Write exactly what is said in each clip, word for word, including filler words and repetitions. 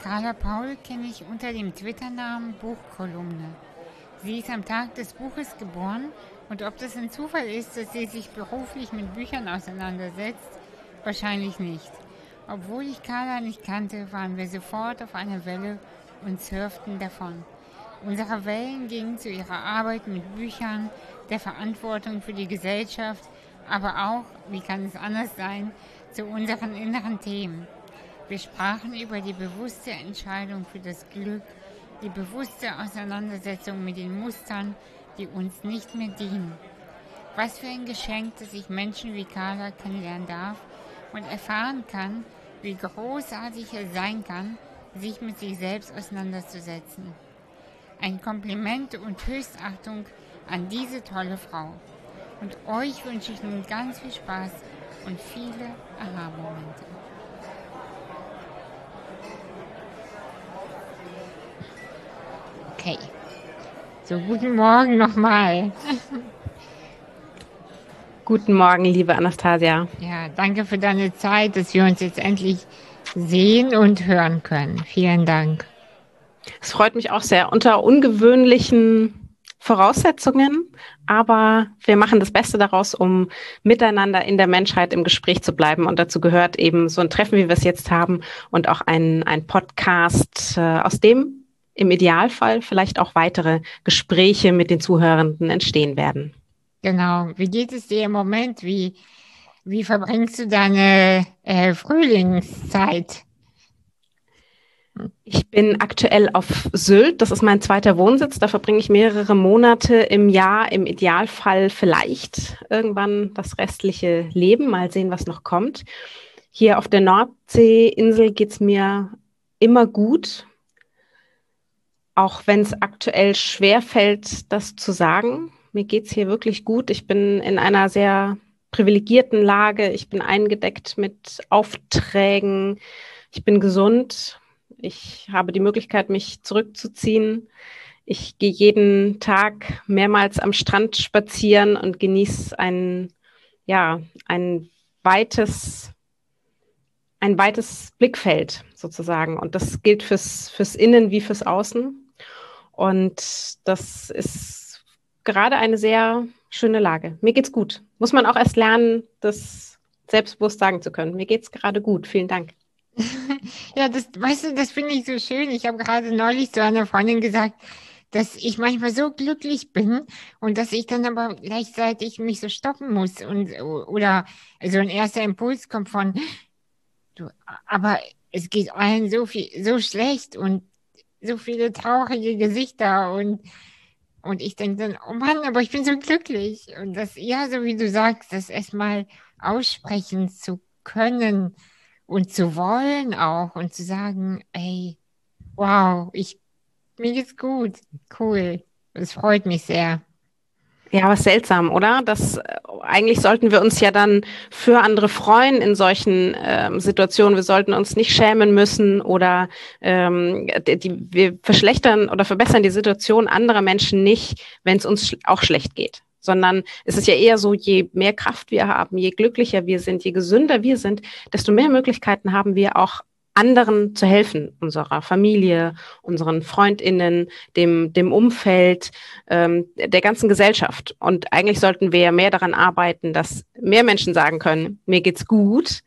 Carla Paul kenne ich unter dem Twitter-Namen Buchkolumne. Sie ist am Tag des Buches geboren und ob das ein Zufall ist, dass sie sich beruflich mit Büchern auseinandersetzt, wahrscheinlich nicht. Obwohl ich Carla nicht kannte, waren wir sofort auf einer Welle und surften davon. Unsere Wellen gingen zu ihrer Arbeit mit Büchern, der Verantwortung für die Gesellschaft, aber auch, wie kann es anders sein, zu unseren inneren Themen. Wir sprachen über die bewusste Entscheidung für das Glück, die bewusste Auseinandersetzung mit den Mustern, die uns nicht mehr dienen. Was für ein Geschenk, dass ich Menschen wie Carla kennenlernen darf und erfahren kann, wie großartig es sein kann, sich mit sich selbst auseinanderzusetzen. Ein Kompliment und Höchstachtung an diese tolle Frau. Und euch wünsche ich nun ganz viel Spaß und viele Aha-Momente. Okay, so guten Morgen nochmal. Guten Morgen, liebe Anastasia. Ja, danke für deine Zeit, dass wir uns jetzt endlich sehen und hören können. Vielen Dank. Es freut mich auch sehr, unter ungewöhnlichen Voraussetzungen, aber wir machen das Beste daraus, um miteinander in der Menschheit im Gespräch zu bleiben. Und dazu gehört eben so ein Treffen, wie wir es jetzt haben, und auch ein, ein Podcast, äh, aus dem im Idealfall vielleicht auch weitere Gespräche mit den Zuhörenden entstehen werden. Genau. Wie geht es dir im Moment? Wie, wie verbringst du deine äh, Frühlingszeit? Ich bin aktuell auf Sylt. Das ist mein zweiter Wohnsitz. Da verbringe ich mehrere Monate im Jahr, im Idealfall vielleicht irgendwann das restliche Leben. Mal sehen, was noch kommt. Hier auf der Nordseeinsel geht es mir immer gut. Auch wenn es aktuell schwerfällt, das zu sagen. Mir geht's hier wirklich gut. Ich bin in einer sehr privilegierten Lage. Ich bin eingedeckt mit Aufträgen. Ich bin gesund. Ich habe die Möglichkeit, mich zurückzuziehen. Ich gehe jeden Tag mehrmals am Strand spazieren und genieße ein, ja, ein weites, ein weites Blickfeld sozusagen. Und das gilt fürs, fürs Innen wie fürs Außen. Und das ist gerade eine sehr schöne Lage. Mir geht's gut. Muss man auch erst lernen, das selbstbewusst sagen zu können. Mir geht's gerade gut. Vielen Dank. Ja, das, weißt du, das finde ich so schön. Ich habe gerade neulich zu einer Freundin gesagt, dass ich manchmal so glücklich bin und dass ich dann aber gleichzeitig mich so stoppen muss und oder so ein erster Impuls kommt von, du, aber es geht allen so viel, so schlecht und so viele traurige Gesichter und und ich denke dann, oh Mann, aber ich bin so glücklich und das, ja, so wie du sagst, das erstmal aussprechen zu können und zu wollen auch und zu sagen, ey, wow, ich, mir geht's gut, cool, das freut mich sehr. Ja, was seltsam, oder? Das, äh, eigentlich sollten wir uns ja dann für andere freuen in solchen ähm, Situationen. Wir sollten uns nicht schämen müssen oder ähm, die, die, wir verschlechtern oder verbessern die Situation anderer Menschen nicht, wenn es uns sch- auch schlecht geht. Sondern es ist ja eher so, je mehr Kraft wir haben, je glücklicher wir sind, je gesünder wir sind, desto mehr Möglichkeiten haben wir auch anderen zu helfen, unserer Familie, unseren FreundInnen, dem, dem Umfeld, ähm, der ganzen Gesellschaft. Und eigentlich sollten wir ja mehr daran arbeiten, dass mehr Menschen sagen können, mir geht's gut.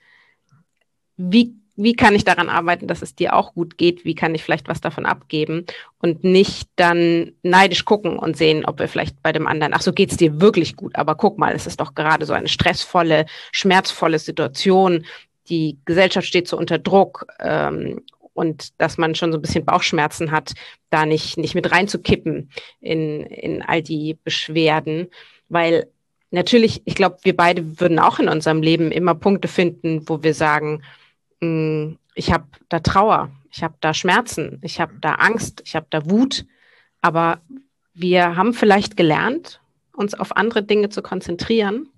Wie, wie kann ich daran arbeiten, dass es dir auch gut geht? Wie kann ich vielleicht was davon abgeben? Und nicht dann neidisch gucken und sehen, ob wir vielleicht bei dem anderen, ach so, geht's dir wirklich gut? Aber guck mal, es ist doch gerade so eine stressvolle, schmerzvolle Situation. Die Gesellschaft steht so unter Druck, ähm, und dass man schon so ein bisschen Bauchschmerzen hat, da nicht, nicht mit reinzukippen in, in all die Beschwerden. Weil natürlich, ich glaube, wir beide würden auch in unserem Leben immer Punkte finden, wo wir sagen, mh, ich habe da Trauer, ich habe da Schmerzen, ich habe da Angst, ich habe da Wut. Aber wir haben vielleicht gelernt, uns auf andere Dinge zu konzentrieren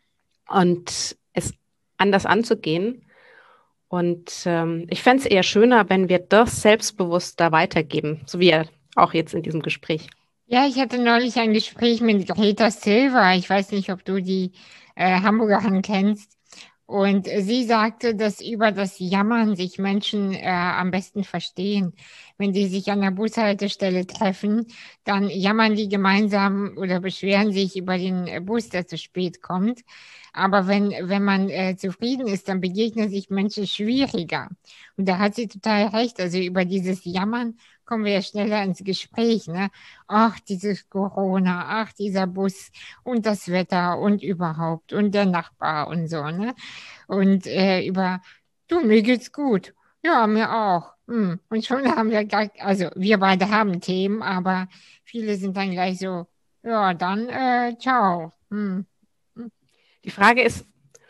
und es anders anzugehen. Und ähm, ich fände es eher schöner, wenn wir das selbstbewusst da weitergeben, so wie ja auch jetzt in diesem Gespräch. Ja, ich hatte neulich ein Gespräch mit Greta Silva. Ich weiß nicht, ob du die äh, Hamburgerin kennst. Und sie sagte, dass über das Jammern sich Menschen äh, am besten verstehen. Wenn sie sich an der Bushaltestelle treffen, dann jammern die gemeinsam oder beschweren sich über den äh, Bus, der zu spät kommt. Aber wenn, wenn man äh, zufrieden ist, dann begegnen sich Menschen schwieriger. Und da hat sie total recht. Also über dieses Jammern kommen wir ja schneller ins Gespräch, ne? Ach, dieses Corona, ach, dieser Bus und das Wetter und überhaupt und der Nachbar und so, ne? Und äh, über, du, mir geht's gut. Ja, mir auch. Hm. Und schon haben wir gar, also wir beide haben Themen, aber viele sind dann gleich so, ja, dann, äh, ciao. Hm. Die Frage ist,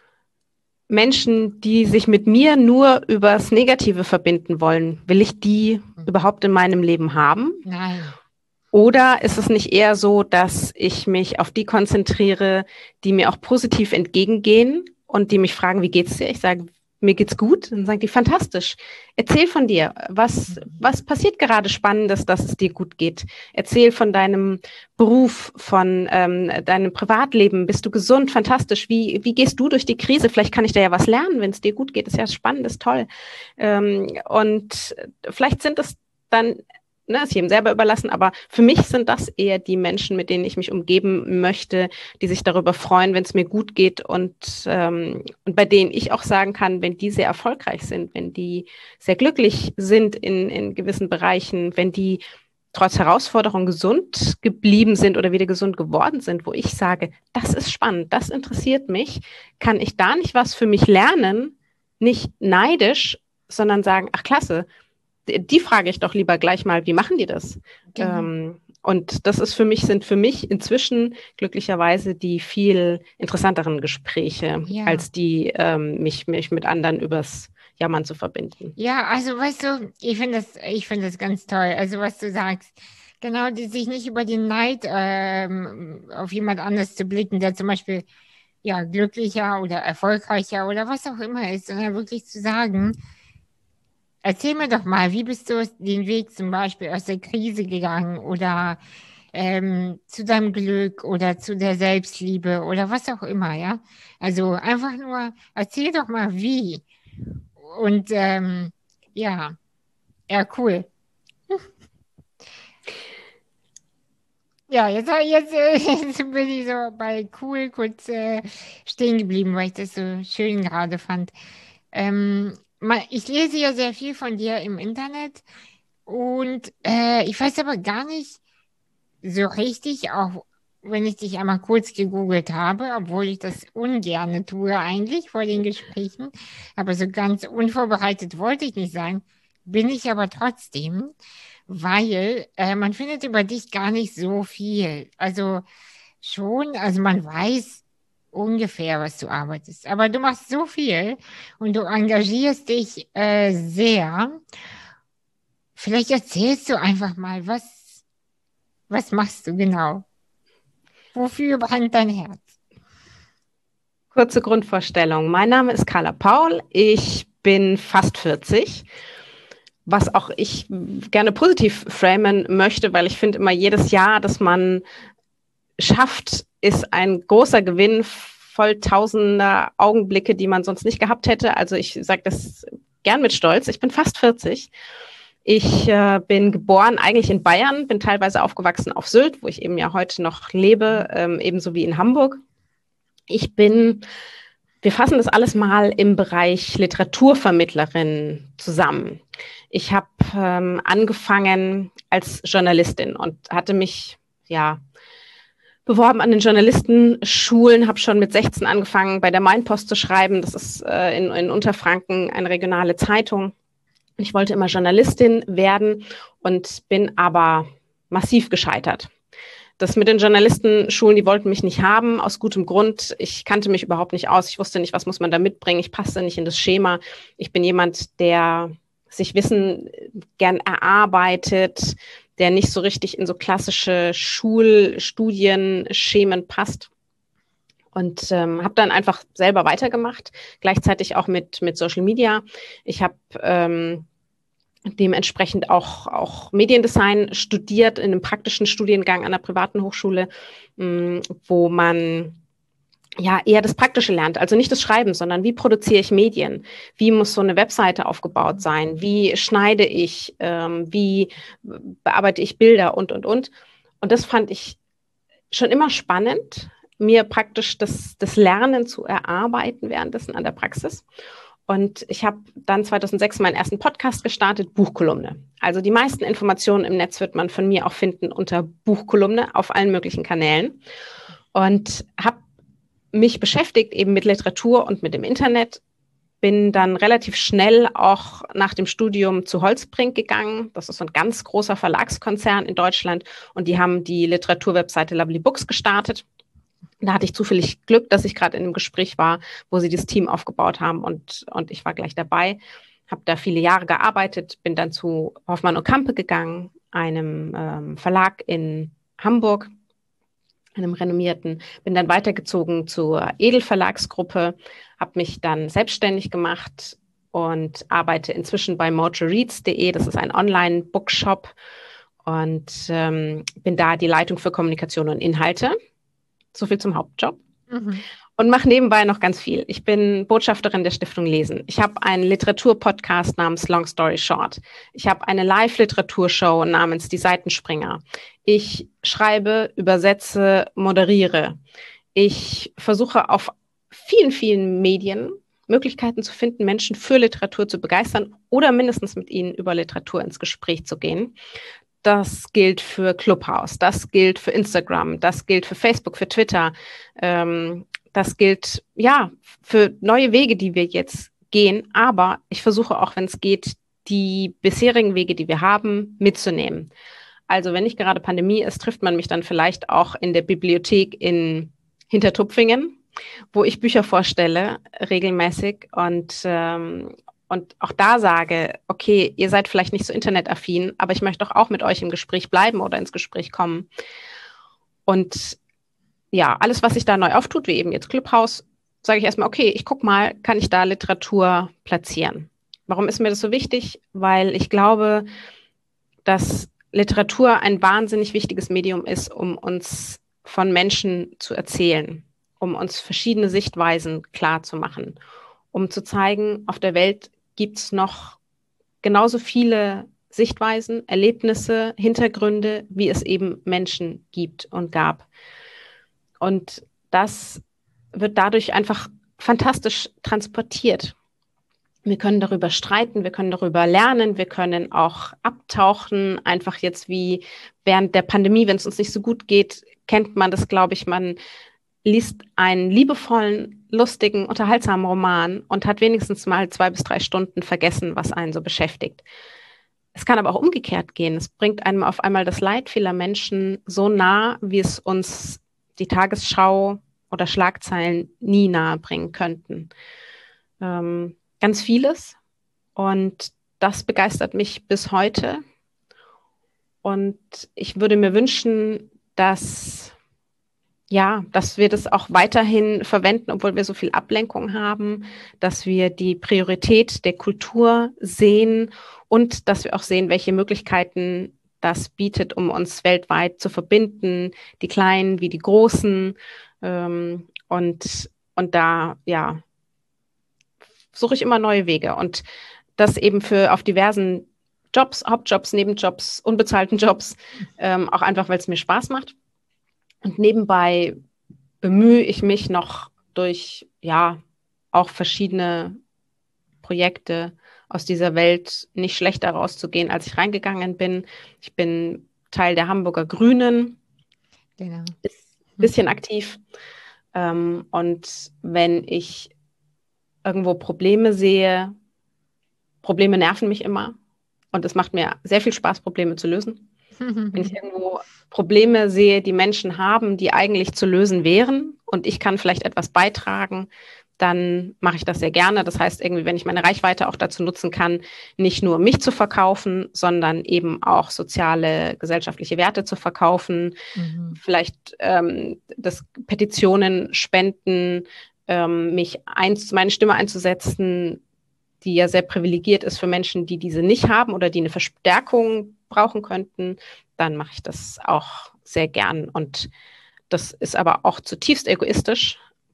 Menschen, die sich mit mir nur übers Negative verbinden wollen, will ich die Hm. überhaupt in meinem Leben haben? Nein. Oder ist es nicht eher so, dass ich mich auf die konzentriere, die mir auch positiv entgegengehen und die mich fragen, wie geht's dir? Ich sage, mir geht's gut. Dann sagen die, fantastisch. Erzähl von dir. Was, was passiert gerade Spannendes, dass es dir gut geht? Erzähl von deinem Beruf, von ähm, deinem Privatleben. Bist du gesund? Fantastisch. Wie, wie gehst du durch die Krise? Vielleicht kann ich da ja was lernen, wenn es dir gut geht. Das ist ja spannend, ist toll. Ähm, und vielleicht sind es dann Ne, ist jedem selber überlassen, aber für mich sind das eher die Menschen, mit denen ich mich umgeben möchte, die sich darüber freuen, wenn es mir gut geht und, ähm, und bei denen ich auch sagen kann, wenn die sehr erfolgreich sind, wenn die sehr glücklich sind in, in gewissen Bereichen, wenn die trotz Herausforderungen gesund geblieben sind oder wieder gesund geworden sind, wo ich sage, das ist spannend, das interessiert mich, kann ich da nicht was für mich lernen, nicht neidisch, sondern sagen, ach klasse, die frage ich doch lieber gleich mal, wie machen die das? Genau. Ähm, und das ist für mich, sind für mich inzwischen glücklicherweise die viel interessanteren Gespräche, Ja. als die ähm, mich, mich mit anderen übers Jammern zu verbinden. Ja, also weißt du, ich finde das, ich finde das ganz toll. Also was du sagst, genau, die, sich nicht über den Neid ähm, auf jemand anderes zu blicken, der zum Beispiel ja glücklicher oder erfolgreicher oder was auch immer ist, sondern wirklich zu sagen, erzähl mir doch mal, wie bist du den Weg zum Beispiel aus der Krise gegangen oder ähm, zu deinem Glück oder zu der Selbstliebe oder was auch immer, ja? Also einfach nur, erzähl doch mal wie. Und ähm, ja, ja, cool. Ja, jetzt, jetzt, äh, jetzt bin ich so bei cool kurz äh, stehen geblieben, weil ich das so schön gerade fand. Ähm, ma- ich lese ja sehr viel von dir im Internet und äh, ich weiß aber gar nicht so richtig, auch wenn ich dich einmal kurz gegoogelt habe, obwohl ich das ungerne tue eigentlich vor den Gesprächen, aber so ganz unvorbereitet wollte ich nicht sein, bin ich aber trotzdem, weil äh, man findet über dich gar nicht so viel. Also schon, also man weiß ungefähr, was du arbeitest, aber du machst so viel und du engagierst dich äh, sehr. Vielleicht erzählst du einfach mal, was, was machst du genau? Wofür brennt dein Herz? Kurze Grundvorstellung. Mein Name ist Carla Paul. Ich bin fast vierzig, was auch ich gerne positiv framen möchte, weil ich finde immer jedes Jahr, dass man schafft, ist ein großer Gewinn, voll tausender Augenblicke, die man sonst nicht gehabt hätte. Also ich sage das gern mit Stolz. Ich bin fast vierzig. Ich äh, bin geboren eigentlich in Bayern, bin teilweise aufgewachsen auf Sylt, wo ich eben ja heute noch lebe, ähm, ebenso wie in Hamburg. Ich bin, wir fassen das alles mal im Bereich Literaturvermittlerin zusammen. Ich habe ähm, angefangen als Journalistin und hatte mich, ja, beworben an den Journalistenschulen, habe schon mit sechzehn angefangen, bei der Mainpost zu schreiben. Das ist äh, in, in Unterfranken eine regionale Zeitung. Ich wollte immer Journalistin werden und bin aber massiv gescheitert. Das mit den Journalistenschulen, die wollten mich nicht haben, aus gutem Grund. Ich kannte mich überhaupt nicht aus. Ich wusste nicht, was muss man da mitbringen. Ich passte nicht in das Schema. Ich bin jemand, der sich Wissen gern erarbeitet, der nicht so richtig in so klassische Schulstudienschemen passt. Und ähm, habe dann einfach selber weitergemacht, gleichzeitig auch mit, mit Social Media. Ich habe ähm, dementsprechend auch, auch Mediendesign studiert in einem praktischen Studiengang an einer privaten Hochschule, mh, wo man ja, eher das Praktische lernt, also nicht das Schreiben, sondern wie produziere ich Medien? Wie muss so eine Webseite aufgebaut sein? Wie schneide ich? Ähm, wie bearbeite ich Bilder und, und, und? Und das fand ich schon immer spannend, mir praktisch das, das Lernen zu erarbeiten währenddessen an der Praxis. Und ich habe dann zweitausendsechs meinen ersten Podcast gestartet, Buchkolumne. Also die meisten Informationen im Netz wird man von mir auch finden unter Buchkolumne auf allen möglichen Kanälen. Und habe mich beschäftigt eben mit Literatur und mit dem Internet. Bin dann relativ schnell auch nach dem Studium zu Holzbrink gegangen. Das ist so ein ganz großer Verlagskonzern in Deutschland. Und die haben die Literaturwebseite Lovely Books gestartet. Da hatte ich zufällig Glück, dass ich gerade in einem Gespräch war, wo sie das Team aufgebaut haben und, und ich war gleich dabei. Habe da viele Jahre gearbeitet, bin dann zu Hoffmann und Campe gegangen, einem ähm, Verlag in Hamburg, einem renommierten, bin dann weitergezogen zur Edel Verlagsgruppe, habe mich dann selbstständig gemacht und arbeite inzwischen bei mojo reads punkt de. Das ist ein Online-Bookshop und ähm, bin da die Leitung für Kommunikation und Inhalte. So viel zum Hauptjob. Mhm. Und mache nebenbei noch ganz viel. Ich bin Botschafterin der Stiftung Lesen. Ich habe einen Literaturpodcast namens Long Story Short. Ich habe eine Live-Literaturshow namens Die Seitenspringer. Ich schreibe, übersetze, moderiere. Ich versuche auf vielen, vielen Medien Möglichkeiten zu finden, Menschen für Literatur zu begeistern oder mindestens mit ihnen über Literatur ins Gespräch zu gehen. Das gilt für Clubhouse, das gilt für Instagram, das gilt für Facebook, für Twitter. Ähm, das gilt, ja, für neue Wege, die wir jetzt gehen. Aber ich versuche auch, wenn es geht, die bisherigen Wege, die wir haben, mitzunehmen. Also wenn nicht gerade Pandemie ist, trifft man mich dann vielleicht auch in der Bibliothek in Hintertupfingen, wo ich Bücher vorstelle, regelmäßig und ähm, Und auch da sage, okay, ihr seid vielleicht nicht so internetaffin, aber ich möchte doch auch mit euch im Gespräch bleiben oder ins Gespräch kommen. Und ja, alles, was sich da neu auftut, wie eben jetzt Clubhouse, sage ich erstmal, okay, ich gucke mal, kann ich da Literatur platzieren? Warum ist mir das so wichtig? Weil ich glaube, dass Literatur ein wahnsinnig wichtiges Medium ist, um uns von Menschen zu erzählen, um uns verschiedene Sichtweisen klar zu machen, um zu zeigen, auf der Welt gibt es noch genauso viele Sichtweisen, Erlebnisse, Hintergründe, wie es eben Menschen gibt und gab. Und das wird dadurch einfach fantastisch transportiert. Wir können darüber streiten, wir können darüber lernen, wir können auch abtauchen, einfach jetzt wie während der Pandemie, wenn es uns nicht so gut geht, kennt man das, glaube ich, man liest einen liebevollen, lustigen, unterhaltsamen Roman und hat wenigstens mal zwei bis drei Stunden vergessen, was einen so beschäftigt. Es kann aber auch umgekehrt gehen. Es bringt einem auf einmal das Leid vieler Menschen so nah, wie es uns die Tagesschau oder Schlagzeilen nie nahe bringen könnten. Ähm, ganz vieles. Und das begeistert mich bis heute. Und ich würde mir wünschen, dass Ja, dass wir das auch weiterhin verwenden, obwohl wir so viel Ablenkung haben, dass wir die Priorität der Kultur sehen und dass wir auch sehen, welche Möglichkeiten das bietet, um uns weltweit zu verbinden, die Kleinen wie die Großen. Ähm, und, und da, ja, suche ich immer neue Wege. Und das eben für auf diversen Jobs, Hauptjobs, Nebenjobs, unbezahlten Jobs, ähm, auch einfach, weil es mir Spaß macht. Und nebenbei bemühe ich mich noch durch, ja, auch verschiedene Projekte aus dieser Welt nicht schlechter rauszugehen, als ich reingegangen bin. Ich bin Teil der Hamburger Grünen, genau. Bisschen aktiv. Ähm, und wenn ich irgendwo Probleme sehe, Probleme nerven mich immer. Und es macht mir sehr viel Spaß, Probleme zu lösen. Wenn ich irgendwo Probleme sehe, die Menschen haben, die eigentlich zu lösen wären und ich kann vielleicht etwas beitragen, dann mache ich das sehr gerne. Das heißt, irgendwie, wenn ich meine Reichweite auch dazu nutzen kann, nicht nur mich zu verkaufen, sondern eben auch soziale, gesellschaftliche Werte zu verkaufen, mhm. vielleicht ähm, das Petitionen, Spenden, ähm, mich eins, meine Stimme einzusetzen, die ja sehr privilegiert ist für Menschen, die diese nicht haben oder die eine Verstärkung brauchen könnten, dann mache ich das auch sehr gern. Und das ist aber auch zutiefst egoistisch,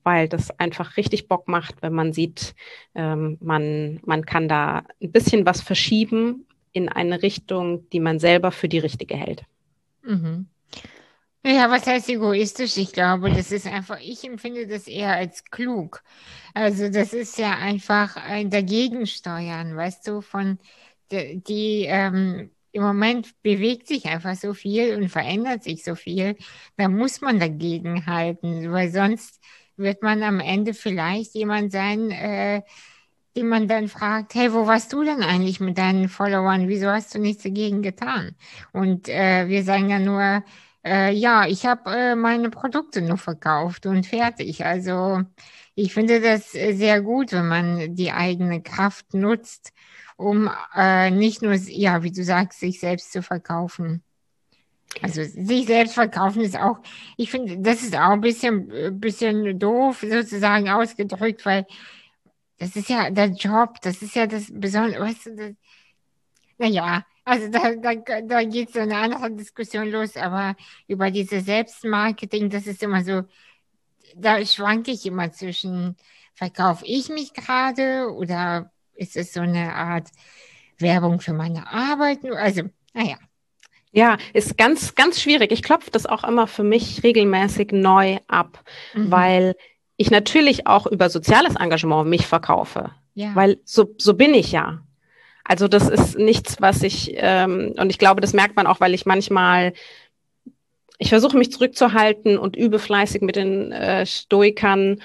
weil das einfach richtig Bock macht, wenn man sieht, ähm, man, man kann da ein bisschen was verschieben in eine Richtung, die man selber für die richtige hält. Mhm. Ja, was heißt egoistisch? Ich glaube, das ist einfach, ich empfinde das eher als klug. Also das ist ja einfach ein Dagegensteuern, weißt du, von die, die ähm, im Moment bewegt sich einfach so viel und verändert sich so viel. Da muss man dagegen halten, weil sonst wird man am Ende vielleicht jemand sein, äh, den man dann fragt, hey, wo warst du denn eigentlich mit deinen Followern? Wieso hast du nichts dagegen getan? Und äh, wir sagen dann nur, äh, ja, ich habe äh, meine Produkte nur verkauft und fertig. Also ich finde das äh, sehr gut, wenn man die eigene Kraft nutzt, um äh, nicht nur, ja, wie du sagst, sich selbst zu verkaufen. Also sich selbst verkaufen ist auch, ich finde, das ist auch ein bisschen, äh, bisschen doof sozusagen ausgedrückt, weil das ist ja der Job, das ist ja das Besondere, weißt du, das, naja, also da, da, da geht so eine andere Diskussion los, aber über dieses Selbstmarketing, das ist immer so, da schwanke ich immer zwischen, verkaufe ich mich gerade oder ist es so eine Art Werbung für meine Arbeit? Also, naja. Ja, ist ganz, ganz schwierig. Ich klopfe das auch immer für mich regelmäßig neu ab, Mhm. weil ich natürlich auch über soziales Engagement mich verkaufe, Ja. weil so, so bin ich ja. Also das ist nichts, was ich, ähm, und ich glaube, das merkt man auch, weil ich manchmal, ich versuche mich zurückzuhalten und übe fleißig mit den äh, Stoikern,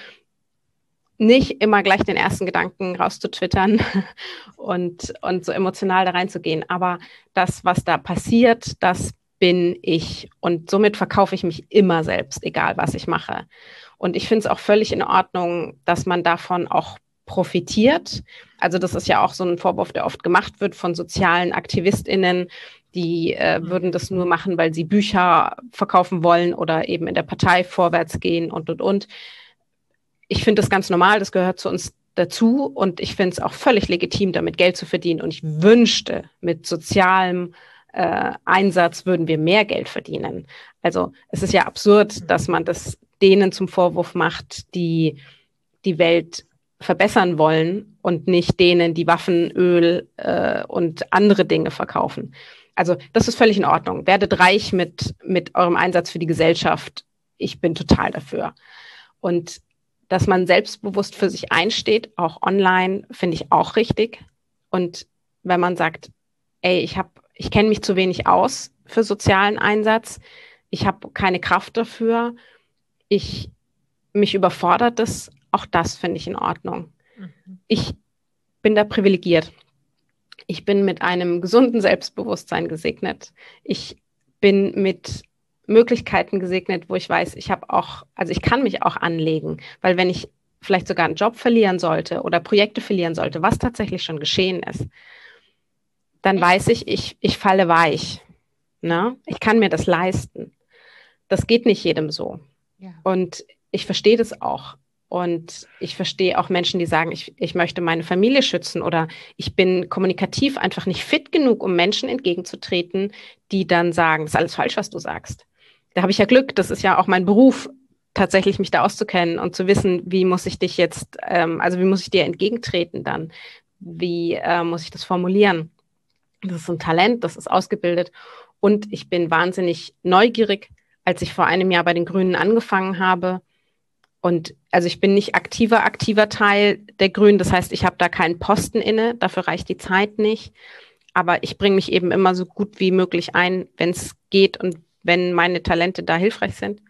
nicht immer gleich den ersten Gedanken rauszutwittern und, und so emotional da reinzugehen. Aber das, was da passiert, das bin ich. Und somit verkaufe ich mich immer selbst, egal was ich mache. Und ich finde es auch völlig in Ordnung, dass man davon auch profitiert. Also das ist ja auch so ein Vorwurf, der oft gemacht wird von sozialen AktivistInnen, die äh, würden das nur machen, weil sie Bücher verkaufen wollen oder eben in der Partei vorwärts gehen und, und, und. Ich finde das ganz normal, das gehört zu uns dazu und ich finde es auch völlig legitim, damit Geld zu verdienen. Und ich wünschte, mit sozialem äh, Einsatz würden wir mehr Geld verdienen. Also es ist ja absurd, dass man das denen zum Vorwurf macht, die die Welt verbessern wollen und nicht denen, die Waffen, Öl äh, und andere Dinge verkaufen. Also das ist völlig in Ordnung. Werdet reich mit, mit eurem Einsatz für die Gesellschaft. Ich bin total dafür. Und dass man selbstbewusst für sich einsteht, auch online, finde ich auch richtig. Und wenn man sagt, ey, ich habe, ich kenne mich zu wenig aus für sozialen Einsatz, ich habe keine Kraft dafür, ich mich überfordert das, auch das finde ich in Ordnung. Mhm. Ich bin da privilegiert. Ich bin mit einem gesunden Selbstbewusstsein gesegnet. Ich bin mit Möglichkeiten gesegnet, wo ich weiß, ich habe auch, also ich kann mich auch anlegen, weil wenn ich vielleicht sogar einen Job verlieren sollte oder Projekte verlieren sollte, was tatsächlich schon geschehen ist, dann weiß ich, ich, ich falle weich. Ne? Ich kann mir das leisten. Das geht nicht jedem so. Ja. Und ich verstehe das auch. Und ich verstehe auch Menschen, die sagen, ich, ich möchte meine Familie schützen oder ich bin kommunikativ einfach nicht fit genug, um Menschen entgegenzutreten, die dann sagen, das ist alles falsch, was du sagst. Da habe ich ja Glück, das ist ja auch mein Beruf, tatsächlich mich da auszukennen und zu wissen, wie muss ich dich jetzt, ähm, also wie muss ich dir entgegentreten dann? Wie äh, muss ich das formulieren? Das ist ein Talent, das ist ausgebildet. Und ich bin wahnsinnig neugierig. Als ich vor einem Jahr bei den Grünen angefangen habe, und also ich bin nicht aktiver, aktiver Teil der Grünen. Das heißt, ich habe da keinen Posten inne. Dafür reicht die Zeit nicht. Aber ich bringe mich eben immer so gut wie möglich ein, wenn es geht und wenn meine Talente da hilfreich sind.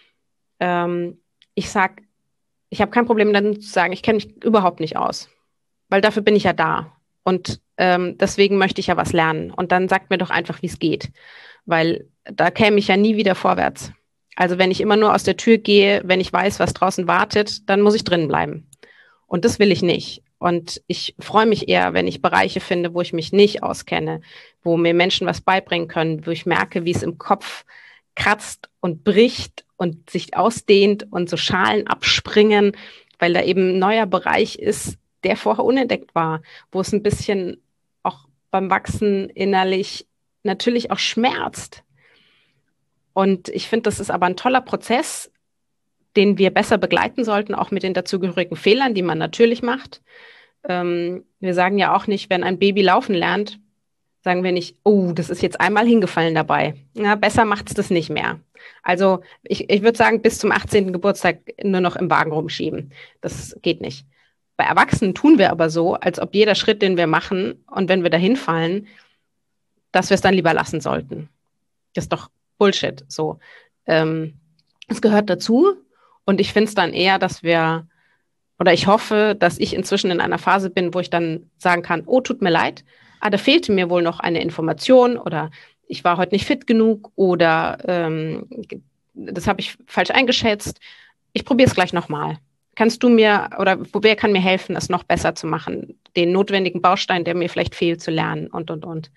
Ähm, ich sag, ich habe kein Problem damit zu sagen, ich kenne mich überhaupt nicht aus. Weil dafür bin ich ja da. Und ähm, deswegen möchte ich ja was lernen. Und dann sagt mir doch einfach, wie es geht. Weil da käme ich ja nie wieder vorwärts. Also wenn ich immer nur aus der Tür gehe, wenn ich weiß, was draußen wartet, dann muss ich drin bleiben. Und das will ich nicht. Und ich freue mich eher, wenn ich Bereiche finde, wo ich mich nicht auskenne, wo mir Menschen was beibringen können, wo ich merke, wie es im Kopf kratzt und bricht und sich ausdehnt und so Schalen abspringen, weil da eben ein neuer Bereich ist, der vorher unentdeckt war, wo es ein bisschen auch beim Wachsen innerlich natürlich auch schmerzt. Und ich finde, das ist aber ein toller Prozess, den wir besser begleiten sollten, auch mit den dazugehörigen Fehlern, die man natürlich macht. Ähm, wir sagen ja auch nicht, wenn ein Baby laufen lernt, sagen wir nicht, oh, das ist jetzt einmal hingefallen dabei. Ja, besser macht's das nicht mehr. Also ich, ich würde sagen, bis zum achtzehnten Geburtstag nur noch im Wagen rumschieben. Das geht nicht. Bei Erwachsenen tun wir aber so, als ob jeder Schritt, den wir machen und wenn wir da hinfallen, dass wir es dann lieber lassen sollten. Das ist doch Bullshit. So, ähm, es gehört dazu und ich finde es dann eher, dass wir, oder ich hoffe, dass ich inzwischen in einer Phase bin, wo ich dann sagen kann, oh, tut mir leid, ah, da fehlte mir wohl noch eine Information oder ich war heute nicht fit genug oder ähm, das habe ich falsch eingeschätzt. Ich probiere es gleich nochmal. Kannst du mir oder wer kann mir helfen, es noch besser zu machen, den notwendigen Baustein, der mir vielleicht fehlt, zu lernen und, und, und.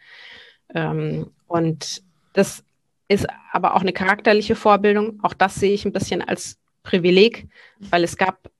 Ähm, und das ist aber auch eine charakterliche Vorbildung. Auch das sehe ich ein bisschen als Privileg, weil es gab,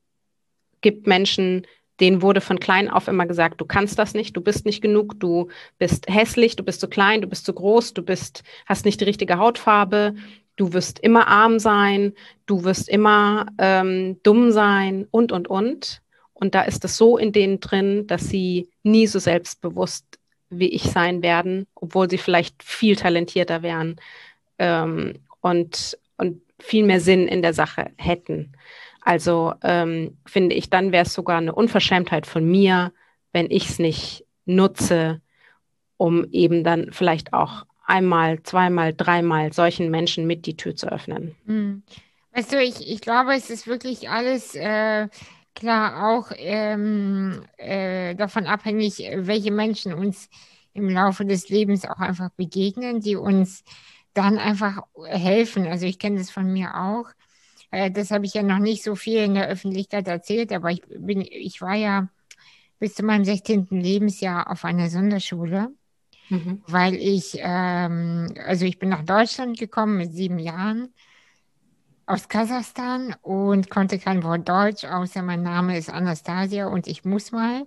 gibt Menschen, denen wurde von klein auf immer gesagt, du kannst das nicht, du bist nicht genug, du bist hässlich, du bist zu klein, du bist zu groß, du bist, hast nicht die richtige Hautfarbe, du wirst immer arm sein, du wirst immer ähm, dumm sein und, und, und. Und da ist es so in denen drin, dass sie nie so selbstbewusst wie ich sein werden, obwohl sie vielleicht viel talentierter wären ähm, und, und viel mehr Sinn in der Sache hätten. Also ähm, finde ich, dann wäre es sogar eine Unverschämtheit von mir, wenn ich es nicht nutze, um eben dann vielleicht auch einmal, zweimal, dreimal solchen Menschen mit die Tür zu öffnen. Hm. Weißt du, ich, ich glaube, es ist wirklich alles äh, klar auch ähm, äh, davon abhängig, welche Menschen uns im Laufe des Lebens auch einfach begegnen, die uns dann einfach helfen. Also ich kenne das von mir auch. Äh, das habe ich ja noch nicht so viel in der Öffentlichkeit erzählt, aber ich bin, ich war ja bis zu meinem sechzehnten Lebensjahr auf einer Sonderschule, Mhm. weil ich, ähm, also ich bin nach Deutschland gekommen mit sieben Jahren aus Kasachstan und konnte kein Wort Deutsch, außer mein Name ist Anastasia und ich muss mal.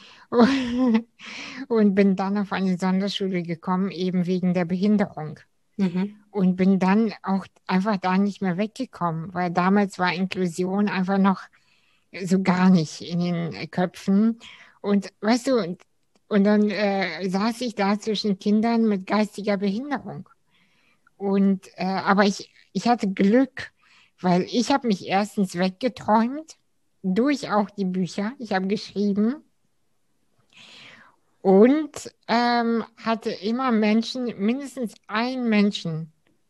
Und bin dann auf eine Sonderschule gekommen, eben wegen der Behinderung. Mhm. Und bin dann auch einfach da nicht mehr weggekommen, weil damals war Inklusion einfach noch so gar nicht in den Köpfen. Und weißt du, und, und dann äh, saß ich da zwischen Kindern mit geistiger Behinderung. Und äh, aber ich, ich hatte Glück, weil ich habe mich erstens weggeträumt durch auch die Bücher. Ich habe geschrieben und ähm, hatte immer Menschen, mindestens einen Menschen,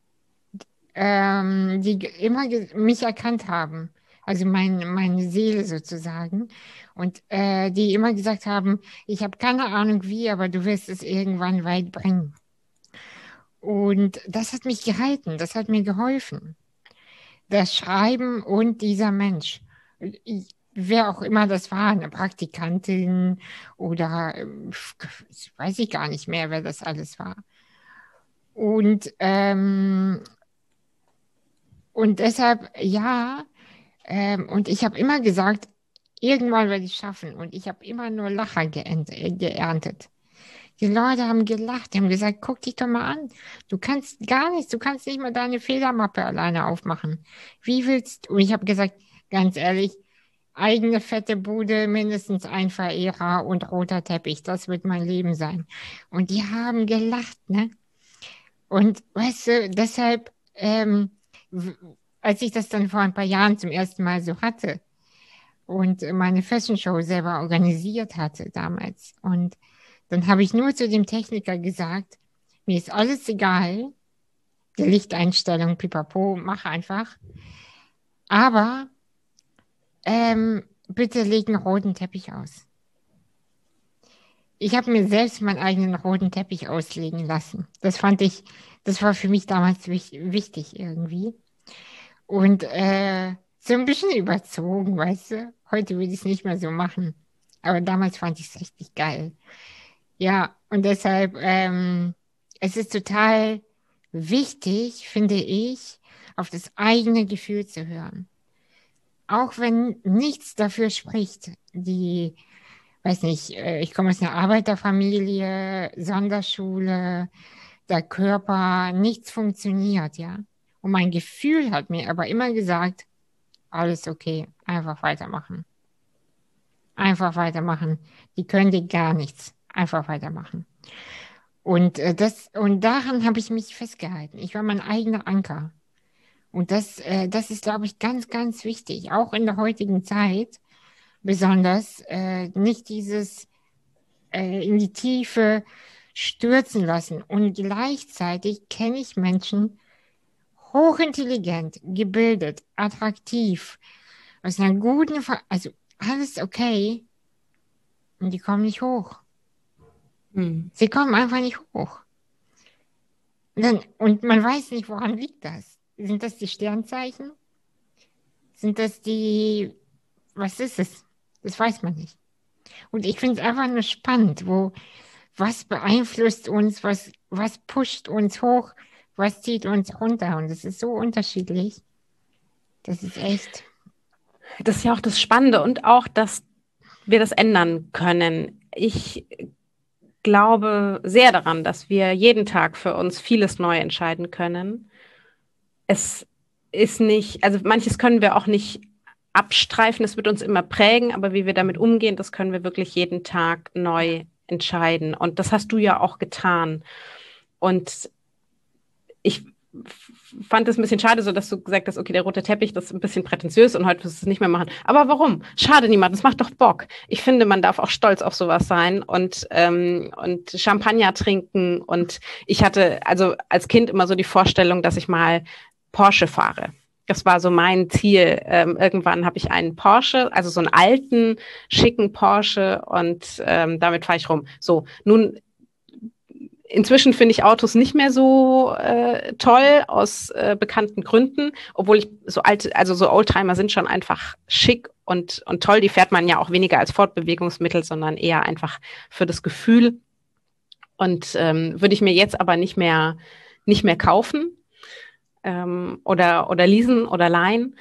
ähm, die ge- immer ge- mich erkannt haben. Also mein, meine Seele sozusagen. Und äh, die immer gesagt haben, ich habe keine Ahnung wie, aber du wirst es irgendwann weit bringen. Und das hat mich gehalten, das hat mir geholfen. Das Schreiben und dieser Mensch. Ich, wer auch immer das war, eine Praktikantin oder ähm, weiß ich gar nicht mehr, wer das alles war. Und, ähm, und deshalb, ja, ähm, und ich habe immer gesagt, irgendwann werde ich es schaffen. Und ich habe immer nur Lacher geent, äh, geerntet. Die Leute haben gelacht, die haben gesagt, guck dich doch mal an. Du kannst gar nichts, du kannst nicht mal deine Fehlermappe alleine aufmachen. Wie willst du? Und ich habe gesagt, ganz ehrlich, eigene fette Bude, mindestens ein Verehrer und roter Teppich, das wird mein Leben sein. Und die haben gelacht, ne? Und weißt du, deshalb, ähm, w- als ich das dann vor ein paar Jahren zum ersten Mal so hatte und meine Fashion Show selber organisiert hatte damals und dann habe ich nur zu dem Techniker gesagt, mir ist alles egal, die Lichteinstellung, pipapo, mach einfach. Aber ähm, bitte leg einen roten Teppich aus. Ich habe mir selbst meinen eigenen roten Teppich auslegen lassen. Das fand ich, das war für mich damals wich wichtig irgendwie. Und äh, so ein bisschen überzogen, weißt du? Heute würde ich es nicht mehr so machen. Aber damals fand ich es richtig geil. Ja, und deshalb, ähm, es ist total wichtig, finde ich, auf das eigene Gefühl zu hören. Auch wenn nichts dafür spricht. Die, weiß nicht, äh, ich komme aus einer Arbeiterfamilie, Sonderschule, der Körper, nichts funktioniert, ja. Und mein Gefühl hat mir aber immer gesagt, alles okay, einfach weitermachen. Einfach weitermachen. Die können dir gar nichts. Einfach weitermachen. Und äh, das, und daran habe ich mich festgehalten. Ich war mein eigener Anker. Und das, äh, das ist, glaube ich, ganz, ganz wichtig, auch in der heutigen Zeit, besonders äh, nicht dieses äh, in die Tiefe stürzen lassen. Und gleichzeitig kenne ich Menschen, hochintelligent, gebildet, attraktiv, aus einer guten, Ver also alles okay, und die kommen nicht hoch. Hm. Sie kommen einfach nicht hoch. Und, dann, und man weiß nicht, woran liegt das? Sind das die Sternzeichen? Sind das die, was ist es? Das weiß man nicht. Und ich finde es einfach nur spannend, wo, was beeinflusst uns, was, was pusht uns hoch, was zieht uns runter. Und es ist so unterschiedlich. Das ist echt. Das ist ja auch das Spannende und auch, dass wir das ändern können. Ich glaube sehr daran, dass wir jeden Tag für uns vieles neu entscheiden können. Es ist nicht, also manches können wir auch nicht abstreifen, es wird uns immer prägen, aber wie wir damit umgehen, das können wir wirklich jeden Tag neu entscheiden. Und das hast du ja auch getan. Und ich fand es ein bisschen schade, so dass du gesagt hast, okay, der rote Teppich, das ist ein bisschen prätentiös und heute wirst du es nicht mehr machen. Aber warum? Schade niemand, das macht doch Bock. Ich finde, man darf auch stolz auf sowas sein und, ähm, und Champagner trinken. Und ich hatte also als Kind immer so die Vorstellung, dass ich mal Porsche fahre. Das war so mein Ziel. Ähm, irgendwann habe ich einen Porsche, also so einen alten, schicken Porsche und ähm, damit fahre ich rum. So, nun inzwischen finde ich Autos nicht mehr so äh, toll aus äh, bekannten Gründen, obwohl ich so alte, also so Oldtimer sind schon einfach schick und, und toll. Die fährt man ja auch weniger als Fortbewegungsmittel, sondern eher einfach für das Gefühl. Und ähm, würde ich mir jetzt aber nicht mehr, nicht mehr kaufen ähm, oder, oder leasen oder leihen.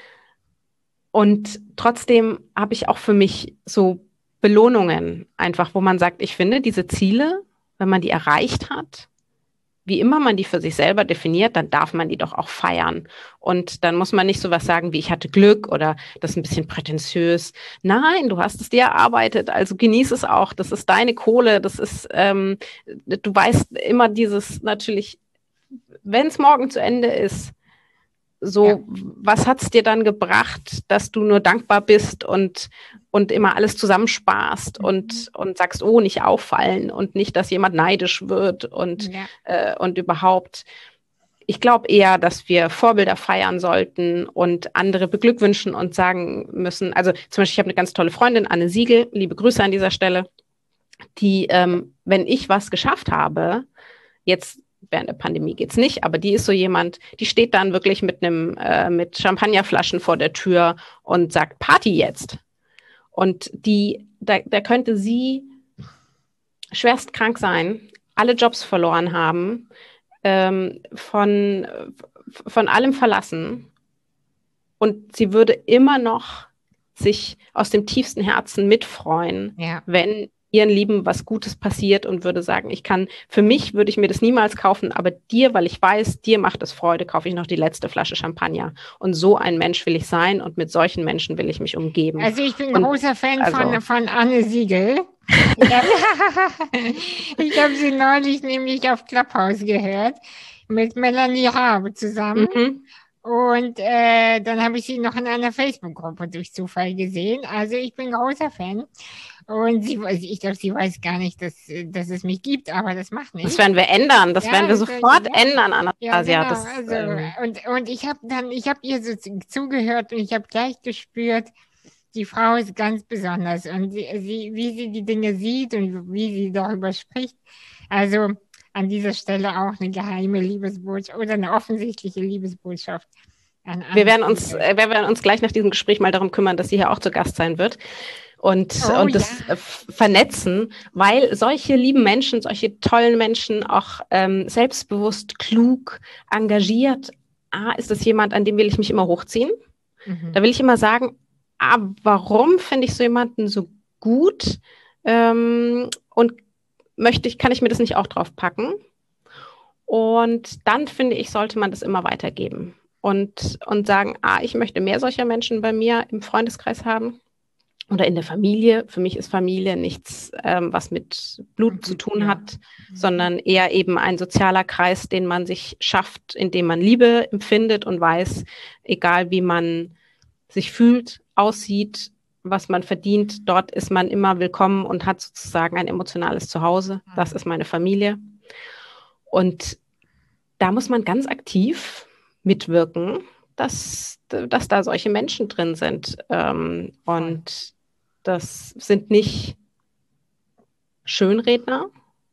Und trotzdem habe ich auch für mich so Belohnungen einfach, wo man sagt, ich finde diese Ziele, wenn man die erreicht hat, wie immer man die für sich selber definiert, dann darf man die doch auch feiern. Und dann muss man nicht sowas sagen wie, ich hatte Glück oder das ist ein bisschen prätentiös. Nein, du hast es dir erarbeitet, also genieß es auch. Das ist deine Kohle, das ist, ähm, du weißt immer dieses natürlich, wenn es morgen zu Ende ist, so, ja. Was hat's dir dann gebracht, dass du nur dankbar bist und, und immer alles zusammensparst mhm. und, und sagst, oh, nicht auffallen und nicht, dass jemand neidisch wird und, ja. äh, und überhaupt. Ich glaube eher, dass wir Vorbilder feiern sollten und andere beglückwünschen und sagen müssen, also zum Beispiel, ich habe eine ganz tolle Freundin, Anne Siegel, liebe Grüße an dieser Stelle, die, ähm, wenn ich was geschafft habe, jetzt während der Pandemie geht's nicht, aber die ist so jemand, die steht dann wirklich mit einem äh, mit Champagnerflaschen vor der Tür und sagt Party jetzt. Und die, da, da könnte sie schwerst krank sein, alle Jobs verloren haben, ähm, von von allem verlassen und sie würde immer noch sich aus dem tiefsten Herzen mitfreuen, ja. wenn ihren Lieben was Gutes passiert und würde sagen, ich kann, für mich würde ich mir das niemals kaufen, aber dir, weil ich weiß, dir macht es Freude, kaufe ich noch die letzte Flasche Champagner. Und so ein Mensch will ich sein und mit solchen Menschen will ich mich umgeben. Also ich bin ein und, großer Fan also, von, von Anne Siegel. Ich habe hab sie neulich nämlich auf Clubhouse gehört, mit Melanie Rabe zusammen. Mhm. Und äh, dann habe ich sie noch in einer Facebook-Gruppe durch Zufall gesehen. Also ich bin großer Fan. Und sie, ich glaube, sie weiß gar nicht, dass, dass es mich gibt, aber das macht nichts. Das werden wir ändern, das ja, werden wir sofort ja. ändern, Anastasia. Ja, genau. das, also, ähm... Und, und ich habe dann, ich habe ihr so zugehört und ich habe gleich gespürt, die Frau ist ganz besonders und sie, sie, wie sie die Dinge sieht und wie sie darüber spricht. Also an dieser Stelle auch eine geheime Liebesbotschaft oder eine offensichtliche Liebesbotschaft. An wir werden uns, äh, wir werden uns gleich nach diesem Gespräch mal darum kümmern, dass sie hier auch zu Gast sein wird. Und, oh, und das ja. vernetzen, weil solche lieben Menschen, solche tollen Menschen, auch ähm, selbstbewusst, klug, engagiert, ah, ist das jemand, an dem will ich mich immer hochziehen. Mhm. Da will ich immer sagen, ah, warum finde ich so jemanden so gut ähm, und möchte ich, kann ich mir das nicht auch drauf packen? Und dann finde ich, sollte man das immer weitergeben. und, und sagen, ah, ich möchte mehr solcher Menschen bei mir im Freundeskreis haben oder in der Familie. Für mich ist Familie nichts, ähm, was mit Blut zu tun Ja. hat, sondern eher eben ein sozialer Kreis, den man sich schafft, in dem man Liebe empfindet und weiß, egal wie man sich fühlt, aussieht, was man verdient, dort ist man immer willkommen und hat sozusagen ein emotionales Zuhause. Das ist meine Familie. Und da muss man ganz aktiv mitwirken, dass, dass da solche Menschen drin sind. Ähm, und das sind nicht Schönredner,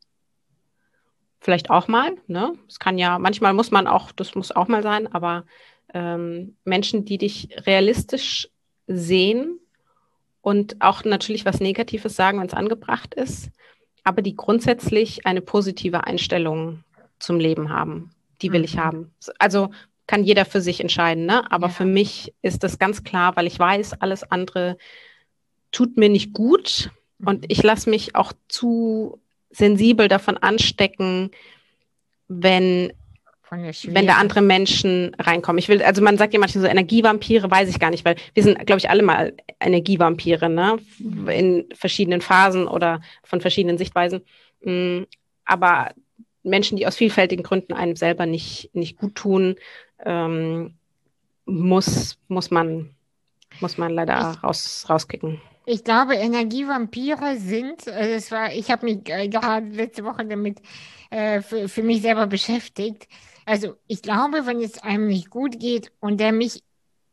vielleicht auch mal, ne? Es kann ja, manchmal muss man auch, das muss auch mal sein, aber ähm, Menschen, die dich realistisch sehen und auch natürlich was Negatives sagen, wenn es angebracht ist, aber die grundsätzlich eine positive Einstellung zum Leben haben. Die will Mhm. ich haben. Also kann jeder für sich entscheiden, ne? Aber Ja. für mich ist das ganz klar, weil ich weiß, alles andere tut mir nicht gut und ich lasse mich auch zu sensibel davon anstecken, wenn Von der wenn da Schwere. andere Menschen reinkommen. Ich will, also man sagt ja manchmal so Energievampire, weiß ich gar nicht, weil wir sind, glaube ich, alle mal Energievampire, ne? In verschiedenen Phasen oder von verschiedenen Sichtweisen. Mm, Aber Menschen, die aus vielfältigen Gründen einem selber nicht, nicht gut tun, ähm, muss, muss man, muss man leider Ich, raus, rauskicken. ich glaube, Energievampire sind, äh, das war, ich habe mich äh, gerade letzte Woche damit äh, für, für mich selber beschäftigt. Also ich glaube, wenn es einem nicht gut geht und der mich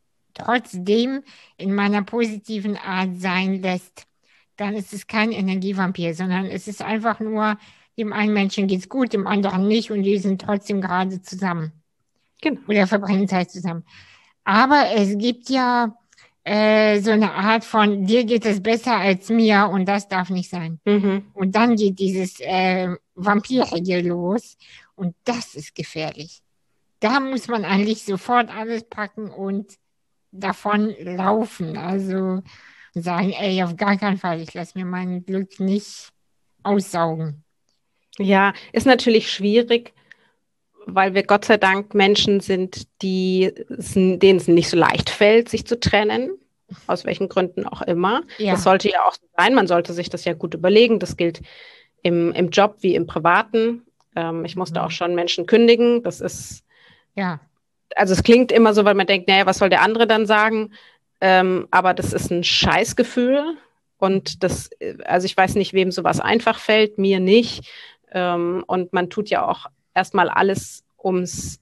trotzdem in meiner positiven Art sein lässt, dann ist es kein Energievampir, sondern es ist einfach nur, dem einen Menschen geht es gut, dem anderen nicht und die sind trotzdem gerade zusammen Genau. oder verbringen Zeit zusammen. Aber es gibt ja äh, so eine Art von, dir geht es besser als mir und das darf nicht sein. Mhm. Und dann geht dieses äh, Vampirige los und das ist gefährlich. Da muss man eigentlich sofort alles packen und davon laufen. Also sagen, ey, auf gar keinen Fall, ich lasse mir mein Glück nicht aussaugen. Ja, ist natürlich schwierig, weil wir Gott sei Dank Menschen sind, die, denen es nicht so leicht fällt, sich zu trennen, aus welchen Gründen auch immer. Das Ja. sollte ja auch so sein, man sollte sich das ja gut überlegen. Das gilt im, im Job wie im Privaten. Ähm, ich musste auch Mhm. schon Menschen kündigen. Das ist, Ja. also es klingt immer so, weil man denkt, naja, was soll der andere dann sagen? Ähm, aber das ist ein Scheißgefühl. Und das, also ich weiß nicht, wem sowas einfach fällt, mir nicht. Ähm, und man tut ja auch erstmal alles, ums,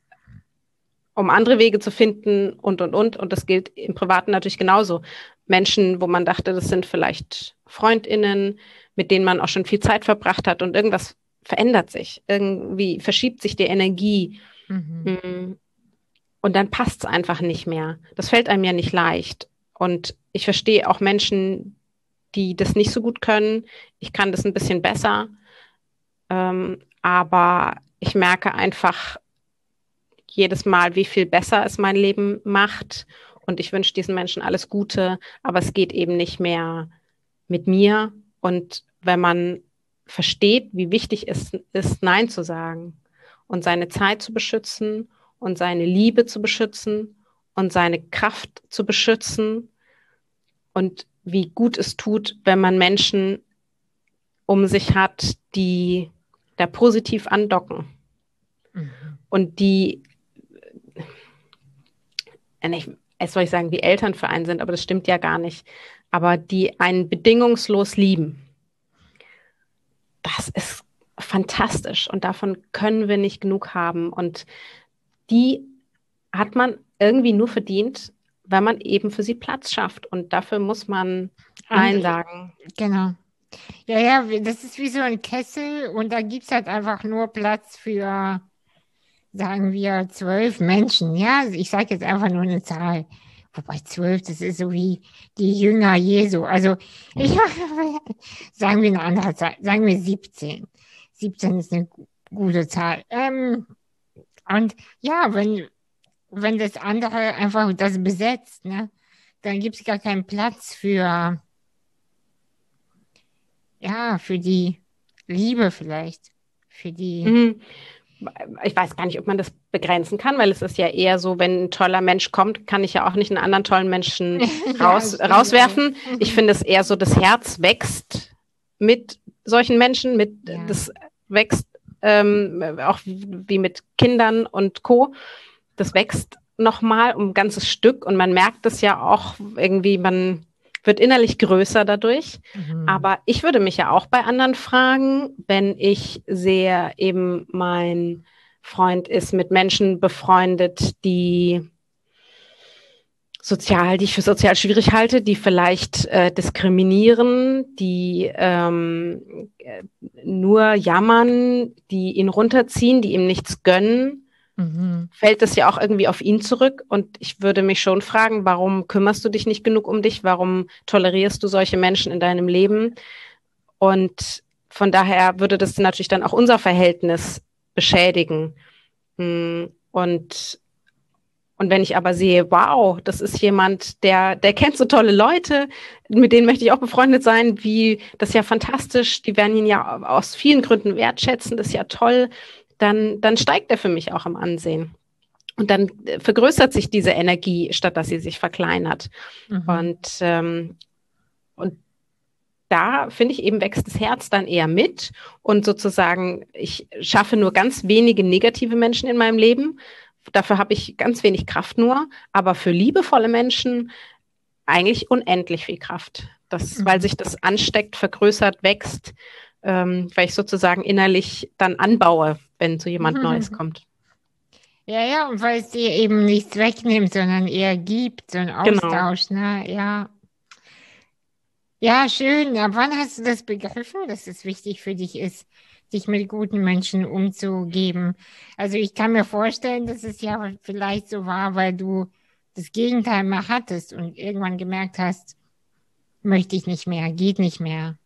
um andere Wege zu finden und, und, und. Und das gilt im Privaten natürlich genauso. Menschen, wo man dachte, das sind vielleicht FreundInnen, mit denen man auch schon viel Zeit verbracht hat und irgendwas verändert sich. Irgendwie verschiebt sich die Energie. Mhm. Mm, Und dann passt es einfach nicht mehr. Das fällt einem ja nicht leicht. Und ich verstehe auch Menschen, die das nicht so gut können. Ich kann das ein bisschen besser. Ähm, aber ich merke einfach jedes Mal, wie viel besser es mein Leben macht. Und ich wünsche diesen Menschen alles Gute, aber es geht eben nicht mehr mit mir. Und wenn man versteht, wie wichtig es ist, Nein zu sagen und seine Zeit zu beschützen und seine Liebe zu beschützen und seine Kraft zu beschützen und wie gut es tut, wenn man Menschen um sich hat, die da positiv andocken Mhm. und die, äh, nicht, jetzt soll ich sagen, wie Eltern für einen sind, aber das stimmt ja gar nicht, aber die einen bedingungslos lieben. Das ist fantastisch und davon können wir nicht genug haben. Und die hat man irgendwie nur verdient, wenn man eben für sie Platz schafft. Und dafür muss man Nein Andere, sagen. genau. Ja, ja, wie- das ist wie so ein Kessel und da gibt es halt einfach nur Platz für, sagen wir, zwölf Menschen. Ja, also ich sage jetzt einfach nur eine Zahl. Wobei zwölf, das ist so wie die Jünger Jesu. Also ich sagen wir eine andere Zahl, sagen wir siebzehn. siebzehn ist eine gu- gute Zahl. Ähm, und ja, wenn, wenn das andere einfach das besetzt, ne, dann gibt es gar keinen Platz für, ja, für die Liebe vielleicht. Für die, Mhm. ich weiß gar nicht, ob man das begrenzen kann, weil es ist ja eher so, wenn ein toller Mensch kommt, kann ich ja auch nicht einen anderen tollen Menschen raus, ja, rauswerfen. Ja. Ich finde es eher so, das Herz wächst mit solchen Menschen, mit ja. das wächst ähm, auch wie mit Kindern und Co. Das wächst nochmal um ein ganzes Stück und man merkt es ja auch irgendwie, man wird innerlich größer dadurch. Mhm. Aber ich würde mich ja auch bei anderen fragen, wenn ich sehe, eben mein Freund ist mit Menschen befreundet, die sozial, die ich für sozial schwierig halte, die vielleicht äh, diskriminieren, die ähm, nur jammern, die ihn runterziehen, die ihm nichts gönnen. Mhm. Fällt es ja auch irgendwie auf ihn zurück und ich würde mich schon fragen, warum kümmerst du dich nicht genug um dich? Warum tolerierst du solche Menschen in deinem Leben? Und von daher würde das natürlich dann auch unser Verhältnis beschädigen. Und, und wenn ich aber sehe, wow, das ist jemand, der, der kennt so tolle Leute, mit denen möchte ich auch befreundet sein, wie, das ist ja fantastisch, die werden ihn ja aus vielen Gründen wertschätzen, das ist ja toll. Dann, dann steigt er für mich auch im Ansehen. Und dann vergrößert sich diese Energie, statt dass sie sich verkleinert. Mhm. Und, ähm, und da, finde ich, eben wächst das Herz dann eher mit. Und sozusagen, ich schaffe nur ganz wenige negative Menschen in meinem Leben. Dafür habe ich ganz wenig Kraft nur. Aber für liebevolle Menschen eigentlich unendlich viel Kraft. Das, mhm. Weil sich das ansteckt, vergrößert, wächst. Ähm, weil ich sozusagen innerlich dann anbaue, wenn so jemand mhm. Neues kommt. Ja, ja, und weil es dir eben nichts wegnimmt, sondern eher gibt, so ein Austausch, genau. Ne? Ja. Ja, schön. Ab wann hast du das begriffen, dass es wichtig für dich ist, sich mit guten Menschen umzugeben? Also ich kann mir vorstellen, dass es ja vielleicht so war, weil du das Gegenteil mal hattest und irgendwann gemerkt hast, möchte ich nicht mehr, geht nicht mehr.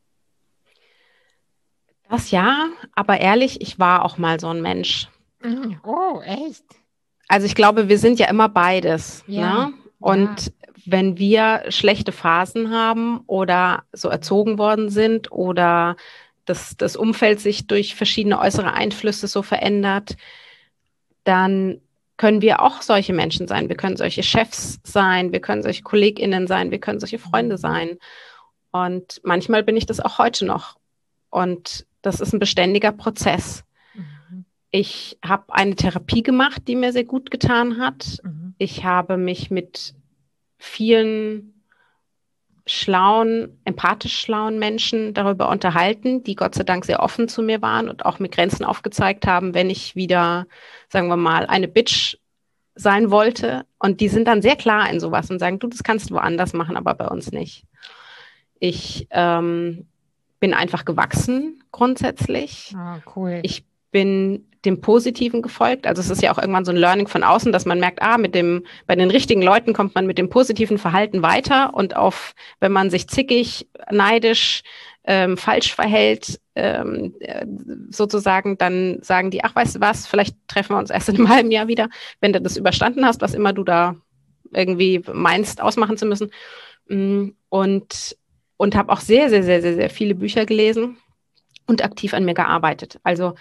Das ja, aber ehrlich, ich war auch mal so ein Mensch. Oh, echt? Also ich glaube, wir sind ja immer beides. Ja, ne? Und ja. Wenn wir schlechte Phasen haben oder so erzogen worden sind oder das, das Umfeld sich durch verschiedene äußere Einflüsse so verändert, dann können wir auch solche Menschen sein. Wir können solche Chefs sein, wir können solche KollegInnen sein, wir können solche Freunde sein. Und manchmal bin ich das auch heute noch. Und das ist ein beständiger Prozess. Mhm. Ich habe eine Therapie gemacht, die mir sehr gut getan hat. Mhm. Ich habe mich mit vielen schlauen, empathisch schlauen Menschen darüber unterhalten, die Gott sei Dank sehr offen zu mir waren und auch mir Grenzen aufgezeigt haben, wenn ich wieder, sagen wir mal, eine Bitch sein wollte. Und die sind dann sehr klar in sowas und sagen, du, das kannst du woanders machen, aber bei uns nicht. Ich ähm, bin einfach gewachsen grundsätzlich. Ah, cool. Ich bin dem Positiven gefolgt. Also es ist ja auch irgendwann so ein Learning von außen, dass man merkt, ah, mit dem, bei den richtigen Leuten kommt man mit dem positiven Verhalten weiter und auf, wenn man sich zickig, neidisch, ähm, falsch verhält, ähm, äh, sozusagen, dann sagen die, ach, weißt du was, vielleicht treffen wir uns erst in einem halben Jahr wieder, wenn du das überstanden hast, was immer du da irgendwie meinst, ausmachen zu müssen. Und Und habe auch sehr, sehr, sehr, sehr, sehr viele Bücher gelesen und aktiv an mir gearbeitet. Also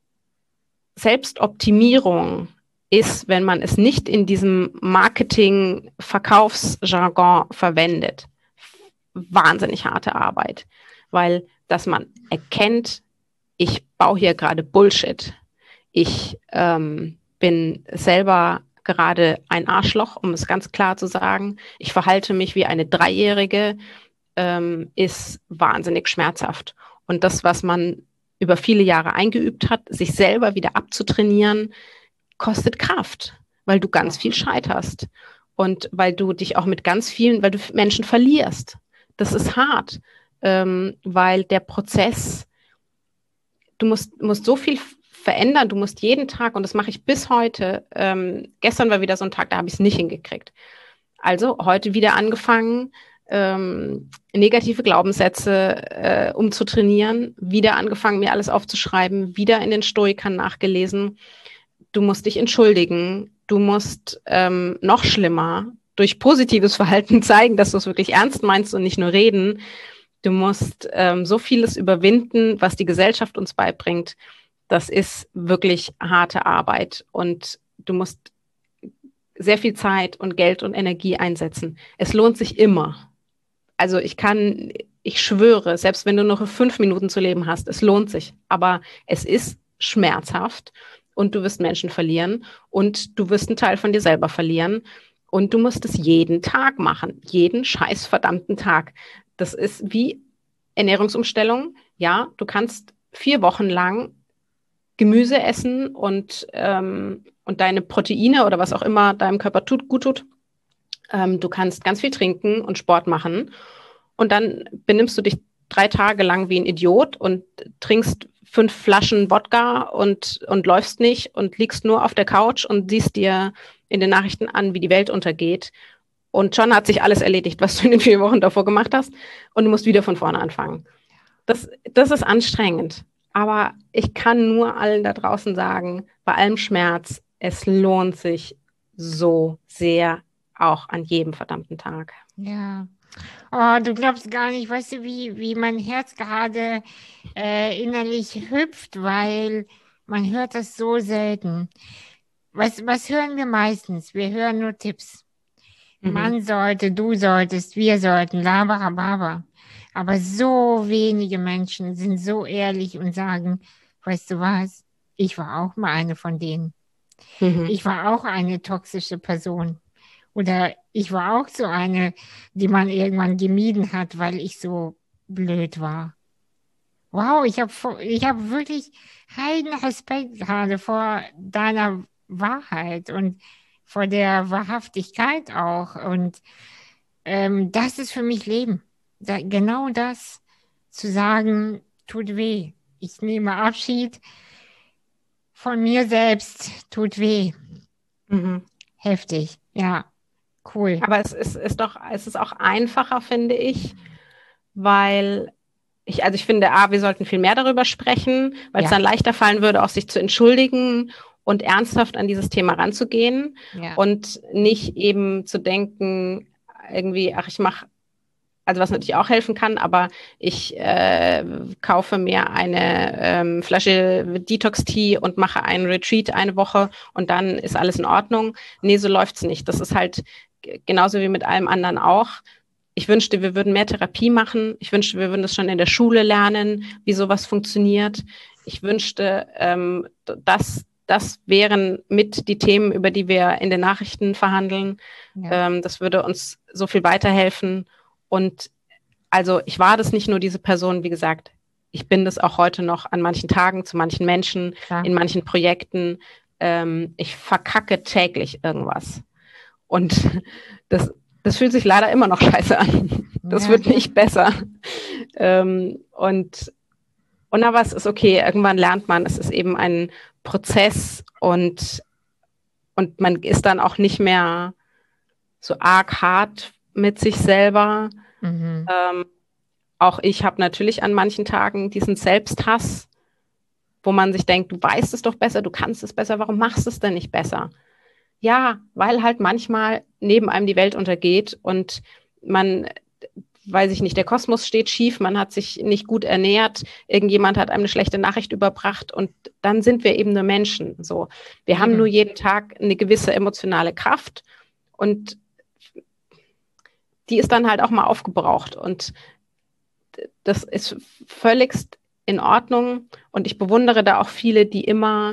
Selbstoptimierung ist, wenn man es nicht in diesem Marketing-Verkaufsjargon verwendet, wahnsinnig harte Arbeit. Weil, dass man erkennt, ich baue hier gerade Bullshit. Ich ähm, bin selber gerade ein Arschloch, um es ganz klar zu sagen. Ich verhalte mich wie eine Dreijährige, ähm, ist wahnsinnig schmerzhaft. Und das, was man über viele Jahre eingeübt hat, sich selber wieder abzutrainieren, kostet Kraft, weil du ganz viel scheiterst und weil du dich auch mit ganz vielen, weil du Menschen verlierst. Das ist hart, ähm, weil der Prozess, du musst, musst so viel verändern, du musst jeden Tag, und das mache ich bis heute, ähm, gestern war wieder so ein Tag, da habe ich es nicht hingekriegt. Also heute wieder angefangen, Ähm, negative Glaubenssätze äh, umzutrainieren, wieder angefangen, mir alles aufzuschreiben, wieder in den Stoikern nachgelesen. Du musst dich entschuldigen, du musst ähm, noch schlimmer durch positives Verhalten zeigen, dass du es wirklich ernst meinst und nicht nur reden. Du musst ähm, so vieles überwinden, was die Gesellschaft uns beibringt. das ist wirklich harte Arbeit und du musst sehr viel Zeit und Geld und Energie einsetzen. Es lohnt sich immer. Also ich kann, ich schwöre, selbst wenn du noch fünf Minuten zu leben hast, es lohnt sich. Aber es ist schmerzhaft und du wirst Menschen verlieren und du wirst einen Teil von dir selber verlieren und du musst es jeden Tag machen. Jeden scheiß verdammten Tag. Das ist wie Ernährungsumstellung. Ja, du kannst vier Wochen lang Gemüse essen und, ähm, und deine Proteine oder was auch immer deinem Körper tut, gut tut. Ähm, du kannst ganz viel trinken und Sport machen und dann benimmst du dich drei Tage lang wie ein Idiot und trinkst fünf Flaschen Wodka und, und läufst nicht und liegst nur auf der Couch und siehst dir in den Nachrichten an, wie die Welt untergeht. Und schon hat sich alles erledigt, was du in den vier Wochen davor gemacht hast und du musst wieder von vorne anfangen. Das, das ist anstrengend. Aber ich kann nur allen da draußen sagen, bei allem Schmerz, es lohnt sich so sehr, auch an jedem verdammten Tag. Ja. Oh, du glaubst gar nicht, weißt du, wie, wie mein Herz gerade äh, innerlich hüpft, weil man hört das so selten. Was, was hören wir meistens? Wir hören nur Tipps. Mhm. Man sollte, du solltest, wir sollten, laberababa. Aber so wenige Menschen sind so ehrlich und sagen, weißt du was, ich war auch mal eine von denen. Mhm. Ich war auch eine toxische Person. Oder ich war auch so eine, die man irgendwann gemieden hat, weil ich so blöd war. Wow, ich habe ich hab wirklich heiden Respekt gerade vor deiner Wahrheit und vor der Wahrhaftigkeit auch. Und ähm, das ist für mich Leben. Da, genau das zu sagen, tut weh. Ich nehme Abschied von mir selbst, tut weh. Mhm. Heftig, ja, cool. Aber es ist, ist doch, es ist auch einfacher, finde ich, weil ich, also ich finde, A, wir sollten viel mehr darüber sprechen, weil es Ja, dann leichter fallen würde, auch sich zu entschuldigen und ernsthaft an dieses Thema ranzugehen ja, und nicht eben zu denken, irgendwie, ach, ich mache, also was natürlich auch helfen kann, aber ich äh, kaufe mir eine ähm, Flasche Detox-Tea und mache einen Retreat eine Woche und dann ist alles in Ordnung. Nee, so läuft's nicht. Das ist halt genauso wie mit allem anderen auch. Ich wünschte, wir würden mehr Therapie machen. Ich wünschte, wir würden das schon in der Schule lernen, wie sowas funktioniert. Ich wünschte, ähm, das, das wären mit die Themen, über die wir in den Nachrichten verhandeln. ja. Ähm, das würde uns so viel weiterhelfen. Und also ich war das nicht nur diese Person, wie gesagt, ich bin das auch heute noch an manchen Tagen, zu manchen Menschen, Klar. in manchen Projekten. Ähm, ich verkacke täglich irgendwas. Und das, das fühlt sich leider immer noch scheiße an. Das Ja, wird nicht besser. Ähm, und, und aber es ist okay, irgendwann lernt man, es ist eben ein Prozess und, und man ist dann auch nicht mehr so arg hart mit sich selber. mhm. Ähm, auch ich habe natürlich an manchen Tagen diesen Selbsthass, wo man sich denkt, du weißt es doch besser, du kannst es besser, warum machst du es denn nicht besser? Ja, weil halt manchmal neben einem die Welt untergeht und man, weiß ich nicht, der Kosmos steht schief, man hat sich nicht gut ernährt, irgendjemand hat einem eine schlechte Nachricht überbracht und dann sind wir eben nur Menschen. So, wir Eben. haben nur jeden Tag eine gewisse emotionale Kraft und die ist dann halt auch mal aufgebraucht und das ist völligst in Ordnung und ich bewundere da auch viele, die immer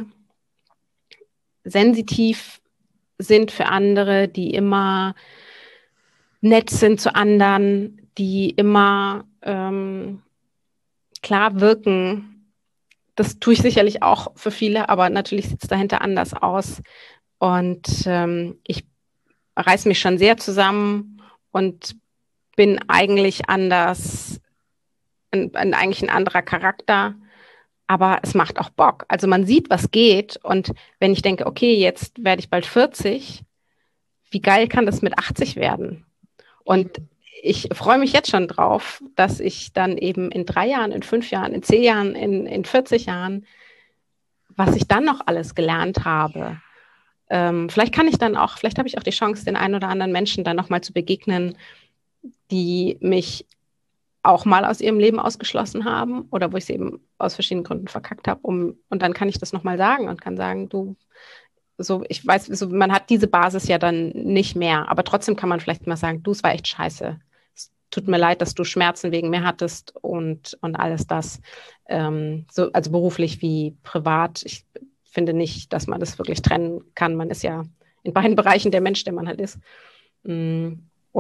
sensitiv sind für andere, die immer nett sind zu anderen, die immer ähm, klar wirken. Das tue ich sicherlich auch für viele, aber natürlich sieht es dahinter anders aus. Und ähm, ich reiß mich schon sehr zusammen und bin eigentlich anders, ein, ein, eigentlich ein anderer Charakter. Aber es macht auch Bock. Also man sieht, was geht. Und wenn ich denke, okay, jetzt werde ich bald vierzig, wie geil kann das mit achtzig werden? Und Eben. ich freue mich jetzt schon drauf, dass ich dann eben in drei Jahren, in fünf Jahren, in zehn Jahren, in, in vierzig Jahren, was ich dann noch alles gelernt habe. Ähm, vielleicht kann ich dann auch, vielleicht habe ich auch die Chance, den einen oder anderen Menschen dann nochmal zu begegnen, die mich auch mal aus ihrem Leben ausgeschlossen haben oder wo ich sie eben aus verschiedenen Gründen verkackt habe. Um, und dann kann ich das nochmal sagen und kann sagen, du, so, ich weiß, so, man hat diese Basis ja dann nicht mehr, aber trotzdem kann man vielleicht mal sagen, du, es war echt scheiße. Es tut mir leid, dass du Schmerzen wegen mir hattest und, und alles das, ähm, so, also beruflich wie privat. Ich finde nicht, dass man das wirklich trennen kann. Man ist ja in beiden Bereichen der Mensch, der man halt ist. Und,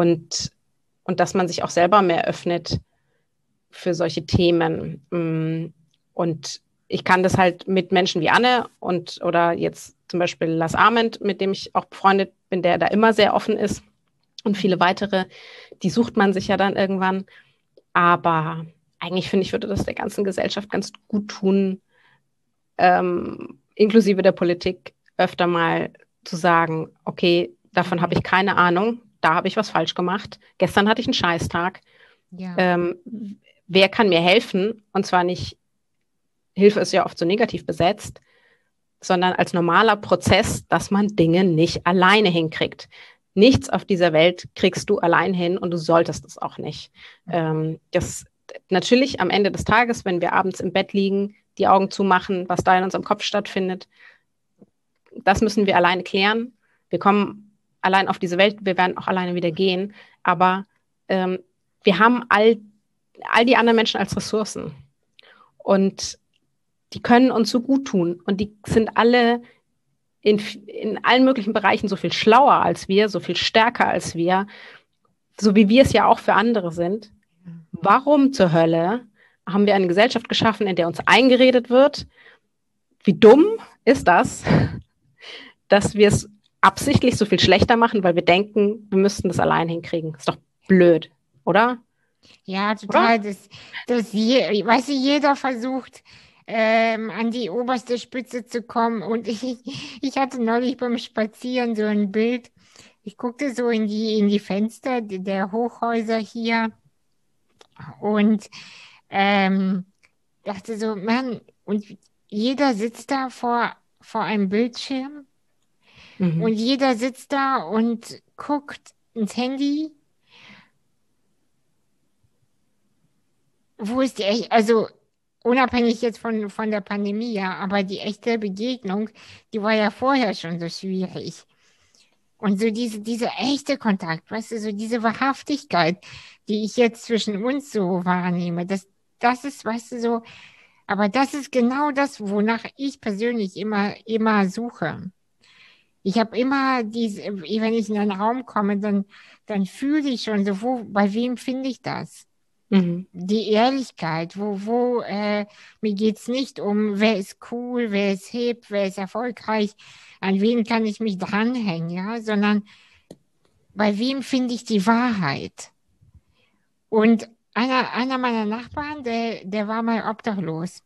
und dass man sich auch selber mehr öffnet für solche Themen. Und ich kann das halt mit Menschen wie Anne und oder jetzt zum Beispiel Lars Ament, mit dem ich auch befreundet bin, der da immer sehr offen ist und viele weitere, die sucht man sich ja dann irgendwann. Aber eigentlich finde ich, würde das der ganzen Gesellschaft ganz gut tun, ähm, inklusive der Politik, öfter mal zu sagen, okay, davon habe ich keine Ahnung, da habe ich was falsch gemacht. Gestern hatte ich einen Scheißtag. Ja. Ähm, wer kann mir helfen? Und zwar nicht, Hilfe ist ja oft so negativ besetzt, sondern als normaler Prozess, dass man Dinge nicht alleine hinkriegt. Nichts auf dieser Welt kriegst du allein hin und du solltest es auch nicht. Ähm, das natürlich am Ende des Tages, wenn wir abends im Bett liegen, die Augen zumachen, was da in unserem Kopf stattfindet, das müssen wir alleine klären. Wir kommen allein auf diese Welt, wir werden auch alleine wieder gehen, aber ähm, wir haben all, all die anderen Menschen als Ressourcen und die können uns so gut tun und die sind alle in, in allen möglichen Bereichen so viel schlauer als wir, so viel stärker als wir, so wie wir es ja auch für andere sind. Warum zur Hölle haben wir eine Gesellschaft geschaffen, in der uns eingeredet wird, wie dumm ist das, dass wir es absichtlich so viel schlechter machen, weil wir denken, wir müssten das allein hinkriegen. Ist doch blöd, oder? Ja, total. Oder? Das, das je, weißt du, jeder versucht, ähm, an die oberste Spitze zu kommen. Und ich, ich hatte neulich beim Spazieren so ein Bild. Ich guckte so in die, in die Fenster der Hochhäuser hier und ähm, dachte so, Mann, und jeder sitzt da vor, vor einem Bildschirm. Mhm. Und jeder sitzt da und guckt ins Handy. Wo ist die echt, also unabhängig jetzt von, von der Pandemie, ja, aber die echte Begegnung, die war ja vorher schon so schwierig. Und so diese, diese echte Kontakt, weißt du, so diese Wahrhaftigkeit, die ich jetzt zwischen uns so wahrnehme, das, das ist, weißt du, so, aber das ist genau das, wonach ich persönlich immer, immer suche. Ich habe immer diese, wenn ich in einen Raum komme, dann, dann fühle ich schon so, wo, bei wem finde ich das? Mhm. Die Ehrlichkeit, wo, wo, äh, mir geht's nicht um, wer ist cool, wer ist hip, wer ist erfolgreich, an wen kann ich mich dranhängen, ja, sondern bei wem finde ich die Wahrheit? Und einer, einer meiner Nachbarn, der, der war mal obdachlos.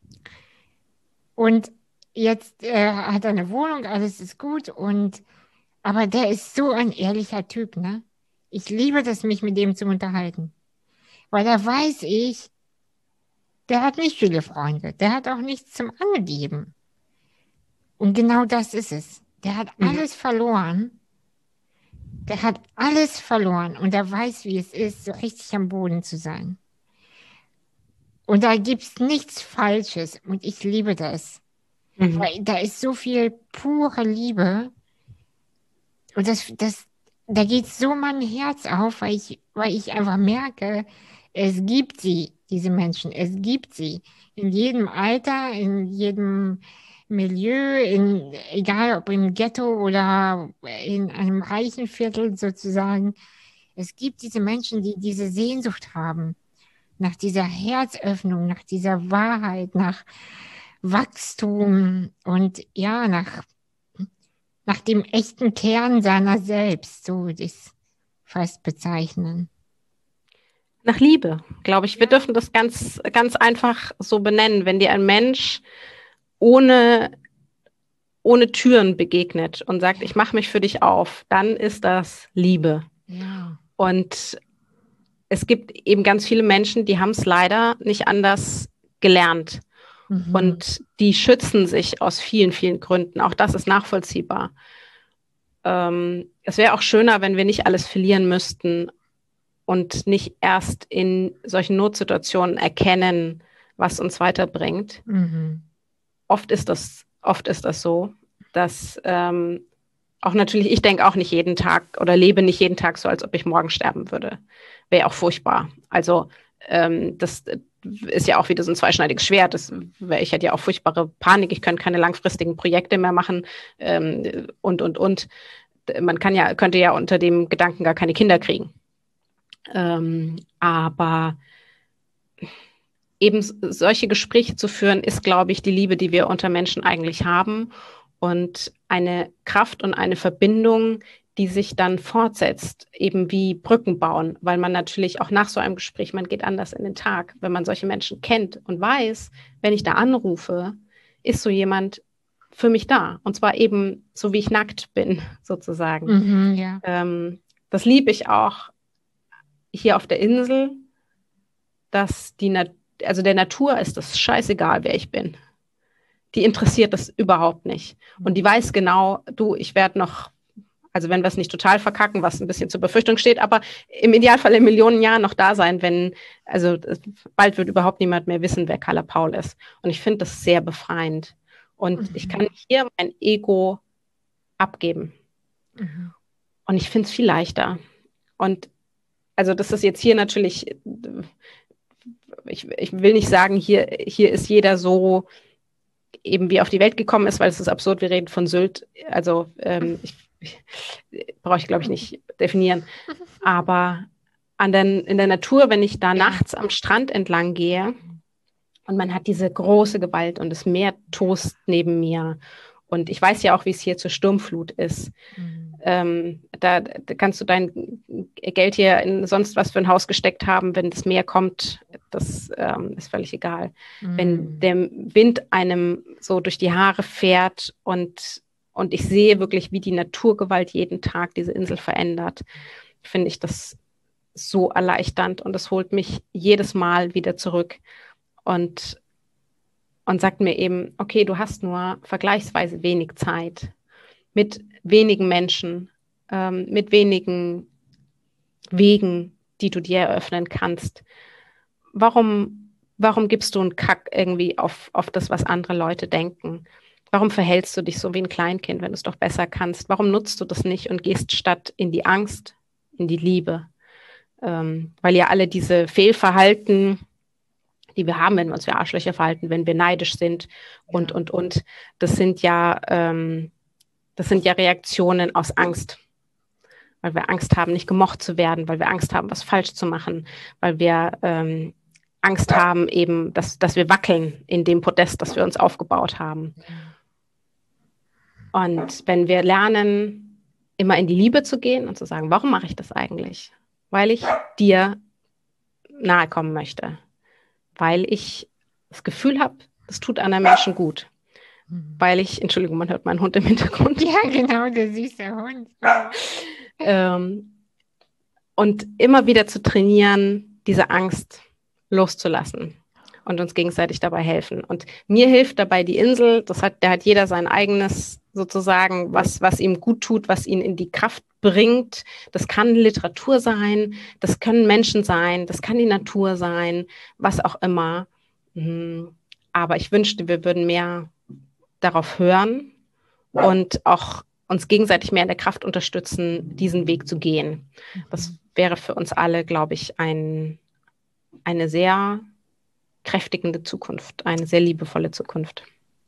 Und jetzt äh, hat er eine Wohnung, alles ist gut, und aber der ist so ein ehrlicher Typ, ne? Ich liebe das, mich mit dem zu unterhalten. Weil da weiß ich, der hat nicht viele Freunde, der hat auch nichts zum Angeben. Und genau das ist es. Der hat mhm. alles verloren. Der hat alles verloren und er weiß, wie es ist, so richtig am Boden zu sein. Und da gibt's nichts Falsches und ich liebe das. Mhm. Weil da ist so viel pure Liebe und das, das, da geht so mein Herz auf, weil ich, weil ich einfach merke, es gibt sie, diese Menschen, es gibt sie. In jedem Alter, in jedem Milieu, in, egal ob im Ghetto oder in einem reichen Viertel sozusagen. Es gibt diese Menschen, die diese Sehnsucht haben, nach dieser Herzöffnung, nach dieser Wahrheit, nach Wachstum und ja, nach, nach dem echten Kern seiner selbst, so würde ich es fast bezeichnen. Nach Liebe, glaube ich. Wir dürfen das ganz, ganz einfach so benennen. Wenn dir ein Mensch ohne, ohne Türen begegnet und sagt, ich mache mich für dich auf, dann ist das Liebe. Ja. Und es gibt eben ganz viele Menschen, die haben es leider nicht anders gelernt. Mhm. Und die schützen sich aus vielen, vielen Gründen. Auch das ist nachvollziehbar. Ähm, es wäre auch schöner, wenn wir nicht alles verlieren müssten, und nicht erst in solchen Notsituationen erkennen, was uns weiterbringt. Mhm. Oft ist das, oft ist das so, dass ähm, auch natürlich, ich denke auch nicht jeden Tag oder lebe nicht jeden Tag so, als ob ich morgen sterben würde. Wäre auch furchtbar. Also ähm, das ist ja auch wieder so ein zweischneidiges Schwert. Das, ich hätte ja auch furchtbare Panik. Ich könnte keine langfristigen Projekte mehr machen ähm, und, und, und. Man kann ja, könnte ja unter dem Gedanken gar keine Kinder kriegen. Ähm, aber eben solche Gespräche zu führen, ist, glaube ich, die Liebe, die wir unter Menschen eigentlich haben und eine Kraft und eine Verbindung, die sich dann fortsetzt, eben wie Brücken bauen, weil man natürlich auch nach so einem Gespräch, man geht anders in den Tag, wenn man solche Menschen kennt und weiß, wenn ich da anrufe, ist so jemand für mich da und zwar eben so, wie ich nackt bin, sozusagen. Mhm, ja. Ähm, das liebe ich auch hier auf der Insel, dass die Natur, also der Natur ist das scheißegal, wer ich bin. Die interessiert das überhaupt nicht. Und die weiß genau, du, ich werde noch, also wenn wir es nicht total verkacken, was ein bisschen zur Befürchtung steht, aber im Idealfall in Millionen Jahren noch da sein, wenn, also bald wird überhaupt niemand mehr wissen, wer Carla Paul ist. Und ich finde das sehr befreiend. Und Mhm. ich kann hier mein Ego abgeben. Mhm. Und ich finde es viel leichter. Und also das ist jetzt hier natürlich, ich, ich will nicht sagen, hier, hier ist jeder so eben wie auf die Welt gekommen ist, weil es ist absurd, wir reden von Sylt. Also ähm, ich, ich, brauche ich, glaube ich, nicht definieren. Aber an den, in der Natur, wenn ich da Ja. nachts am Strand entlang gehe und man hat diese große Gewalt und das Meer tost neben mir und ich weiß ja auch, wie es hier zur Sturmflut ist. Mhm. Ähm, da, da kannst du dein Geld hier in sonst was für ein Haus gesteckt haben, wenn das Meer kommt, das ähm, ist völlig egal. Mhm. Wenn der Wind einem so durch die Haare fährt und, und ich sehe wirklich, wie die Naturgewalt jeden Tag diese Insel verändert, finde ich das so erleichternd und das holt mich jedes Mal wieder zurück und, und sagt mir eben, okay, du hast nur vergleichsweise wenig Zeit mit wenigen Menschen, ähm, mit wenigen Wegen, die du dir eröffnen kannst. Warum, warum gibst du einen Kack irgendwie auf, auf das, was andere Leute denken? Warum verhältst du dich so wie ein Kleinkind, wenn du es doch besser kannst? Warum nutzt du das nicht und gehst statt in die Angst, in die Liebe? Ähm, weil ja alle diese Fehlverhalten, die wir haben, wenn wir uns wie Arschlöcher verhalten, wenn wir neidisch sind und, Ja. und, und, das sind ja, ähm, das sind ja Reaktionen aus Angst. Weil wir Angst haben, nicht gemocht zu werden, weil wir Angst haben, was falsch zu machen, weil wir ähm, Angst haben, eben, dass, dass wir wackeln in dem Podest, das wir uns aufgebaut haben. Und wenn wir lernen, immer in die Liebe zu gehen und zu sagen, warum mache ich das eigentlich? Weil ich dir nahe kommen möchte. Weil ich das Gefühl habe, das tut anderen Menschen gut. Mhm. Weil ich, Entschuldigung, man hört meinen Hund im Hintergrund. Ja, genau, der süße Hund. ähm, und immer wieder zu trainieren, diese Angst loszulassen und uns gegenseitig dabei helfen. Und mir hilft dabei die Insel, das hat, da hat jeder sein eigenes sozusagen, was, was ihm gut tut, was ihn in die Kraft bringt. Das kann Literatur sein, das können Menschen sein, das kann die Natur sein, was auch immer. Aber ich wünschte, wir würden mehr darauf hören und auch uns gegenseitig mehr in der Kraft unterstützen, diesen Weg zu gehen. Das wäre für uns alle, glaube ich, ein, eine sehr kräftigende Zukunft, eine sehr liebevolle Zukunft.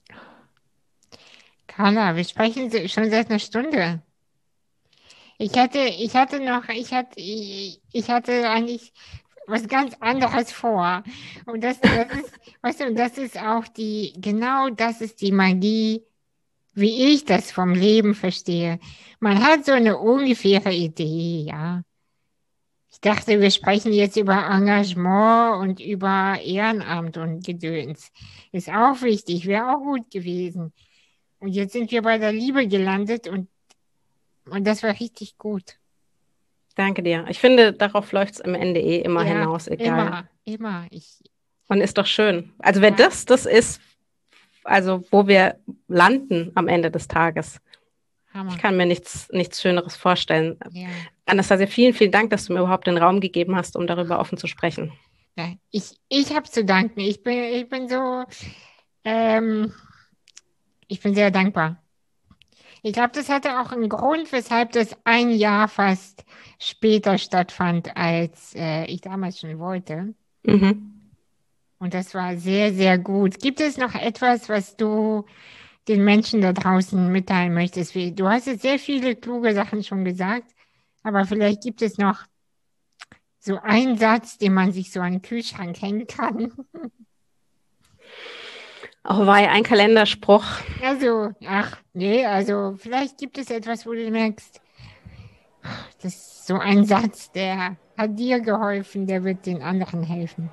Carla, wir sprechen so- schon seit einer Stunde. Ich hatte, ich hatte noch, ich hatte, ich, ich hatte eigentlich was ganz anderes vor. Und das, das ist, weißt du, das ist auch die, genau das ist die Magie, wie ich das vom Leben verstehe. Man hat so eine ungefähre Idee, ja. Ich dachte, wir sprechen jetzt über Engagement und über Ehrenamt und Gedöns. Ist auch wichtig, wäre auch gut gewesen. Und jetzt sind wir bei der Liebe gelandet und, und das war richtig gut. Danke dir. Ich finde, darauf läuft es am Ende eh immer Ja, hinaus, egal. immer, immer. Ich, Und ist doch schön. Also wenn ja, das das ist, also wo wir landen am Ende des Tages, Hammer. Ich kann mir nichts, nichts Schöneres vorstellen. Ja. Anastasia, vielen, vielen Dank, dass du mir überhaupt den Raum gegeben hast, um darüber offen zu sprechen. Ja, ich ich habe zu danken. Ich bin, ich bin so, ähm, ich bin sehr dankbar. Ich glaube, das hatte auch einen Grund, weshalb das ein Jahr fast später stattfand, als äh, ich damals schon wollte. Mhm. Und das war sehr, sehr gut. Gibt es noch etwas, was du den Menschen da draußen mitteilen möchtest? Wie- Du hast jetzt sehr viele kluge Sachen schon gesagt, aber vielleicht gibt es noch so einen Satz, den man sich so an den Kühlschrank hängen kann. Oh wei, ein Kalenderspruch. Also, ach, nee, also vielleicht gibt es etwas, wo du merkst, das ist so ein Satz, der hat dir geholfen, der wird den anderen helfen.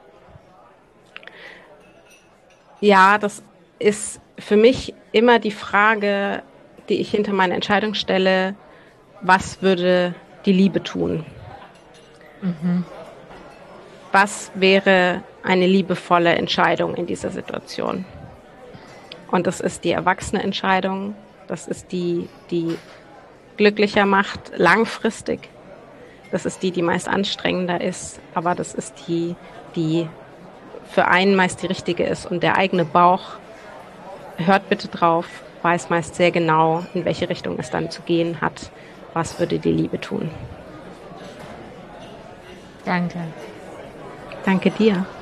Ja, das ist für mich immer die Frage, die ich hinter meine Entscheidung stelle, was würde die Liebe tun? Mhm. Was wäre eine liebevolle Entscheidung in dieser Situation? Und das ist die erwachsene Entscheidung, das ist die, die glücklicher macht, langfristig. Das ist die, die meist anstrengender ist, aber das ist die, die für einen meist die richtige ist. Und der eigene Bauch, hört bitte drauf, weiß meist sehr genau, in welche Richtung es dann zu gehen hat. Was würde die Liebe tun? Danke. Danke dir.